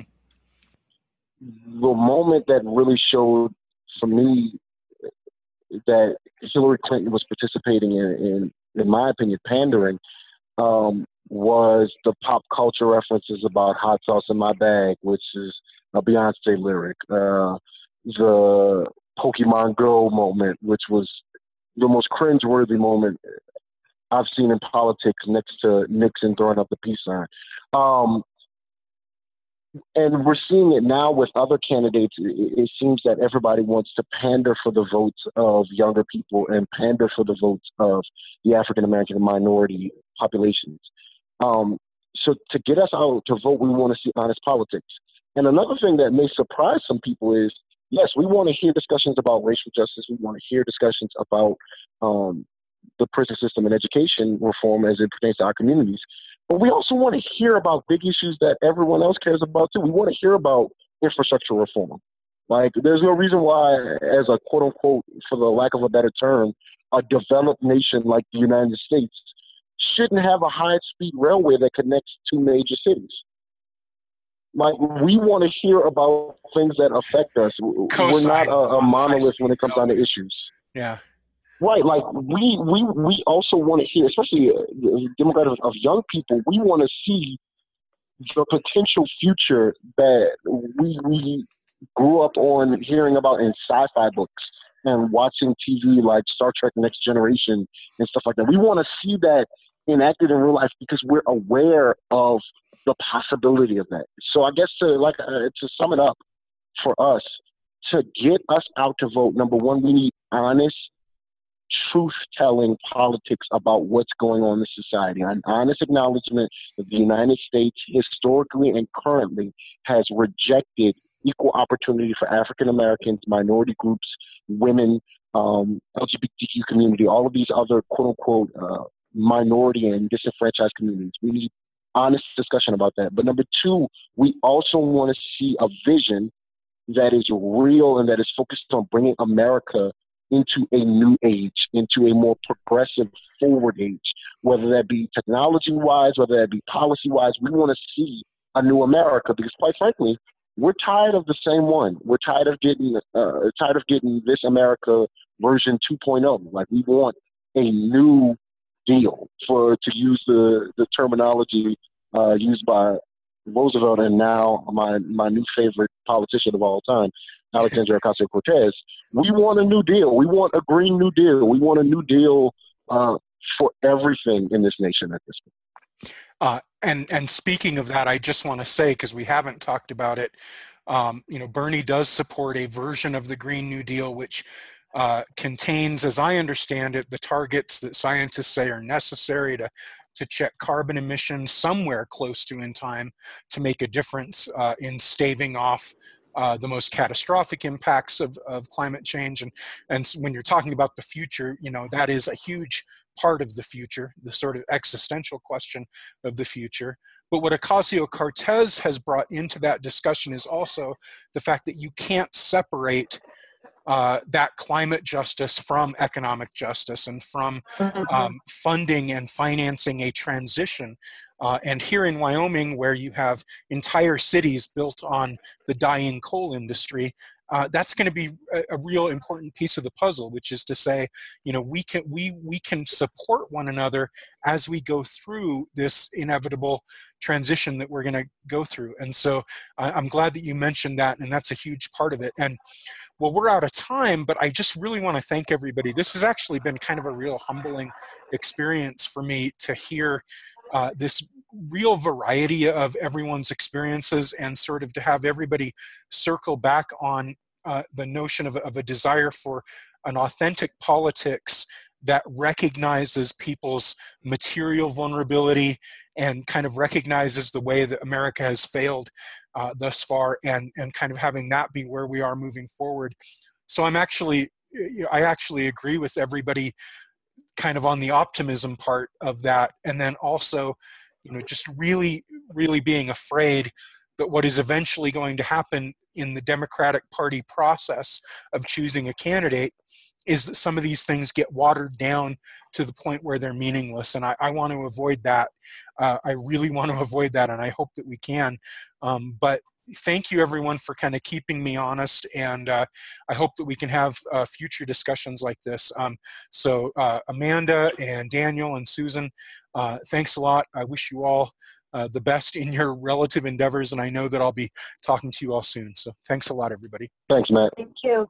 B: The moment that really showed for me that Hillary Clinton was participating in, in, in my opinion, pandering, um, was the pop culture references about hot sauce in my bag, which is a Beyonce lyric. Uh, the Pokemon Go moment, which was the most cringeworthy moment I've seen in politics next to Nixon throwing up the peace sign. Um, and we're seeing it now with other candidates. It, it seems that everybody wants to pander for the votes of younger people and pander for the votes of the African-American and minority populations. Um, so to get us out to vote, we want to see honest politics. And another thing that may surprise some people is, yes, we want to hear discussions about racial justice. We want to hear discussions about um, the prison system and education reform as it pertains to our communities. But we also want to hear about big issues that everyone else cares about too. We want to hear about infrastructure reform. Like, there's no reason why, as a quote unquote, for the lack of a better term, a developed nation like the United States shouldn't have a high-speed railway that connects two major cities. Like, we want to hear about things that affect us. We're not a, a monolith when it comes down to issues.
A: Yeah.
B: Right. Like, we we, we also want to hear, especially uh, Democrats of young people, we want to see the potential future that we, we grew up on hearing about in sci-fi books and watching T V like Star Trek Next Generation and stuff like that. We want to see that enacted in real life because we're aware of the possibility of that. So I guess to like uh, to sum it up for us, to get us out to vote, number one, we need honest, truth-telling politics about what's going on in society. An honest acknowledgement that the United States historically and currently has rejected equal opportunity for African Americans, minority groups, women, um, L G B T Q community, all of these other quote-unquote uh, minority and disenfranchised communities. We need honest discussion about that. But number two, we also want to see a vision that is real and that is focused on bringing America into a new age, into a more progressive forward age, whether that be technology-wise, whether that be policy-wise. We want to see a new America because, quite frankly, we're tired of the same one. We're tired of getting uh, tired of getting this America version two point oh. Like, we want a new deal, for to use the, the terminology uh, used by Roosevelt and now my, my new favorite politician of all time, Alexandria Ocasio-Cortez. We want a new deal. We want a Green New Deal. We want a new deal uh, for everything in this nation at this point.
A: Uh, and and speaking of that, I just want to say, because we haven't talked about it, um, you know, Bernie does support a version of the Green New Deal, which uh, contains, as I understand it, the targets that scientists say are necessary to to check carbon emissions somewhere close to in time to make a difference uh, in staving off uh, the most catastrophic impacts of, of climate change. And, and when you're talking about the future, you know, that is a huge part of the future, the sort of existential question of the future. But what Ocasio-Cortez has brought into that discussion is also the fact that you can't separate uh, that climate justice from economic justice and from
C: Mm-hmm.
A: um, funding and financing a transition. Uh, and here in Wyoming, where you have entire cities built on the dying coal industry, uh, that's going to be a, a real important piece of the puzzle, which is to say, you know, we can we we can support one another as we go through this inevitable transition that we're going to go through. And so I, I'm glad that you mentioned that, and that's a huge part of it. And well, we're out of time, but I just really want to thank everybody. This has actually been kind of a real humbling experience for me to hear uh, this real variety of everyone's experiences, and sort of to have everybody circle back on uh, the notion of, of a desire for an authentic politics that recognizes people's material vulnerability and kind of recognizes the way that America has failed uh, thus far, and, and kind of having that be where we are moving forward. So I'm actually, you know, I actually agree with everybody kind of on the optimism part of that. And then also, you know, just really, really being afraid that what is eventually going to happen in the Democratic Party process of choosing a candidate is that some of these things get watered down to the point where they're meaningless. And I, I want to avoid that. Uh, I really want to avoid that, and I hope that we can. Um, but thank you, everyone, for kind of keeping me honest, and uh, I hope that we can have uh, future discussions like this. Um, so uh, Amanda and Daniel and Susan, uh, thanks a lot. I wish you all uh, the best in your relative endeavors, and I know that I'll be talking to you all soon. So thanks a lot, everybody.
B: Thanks, Matt.
C: Thank you.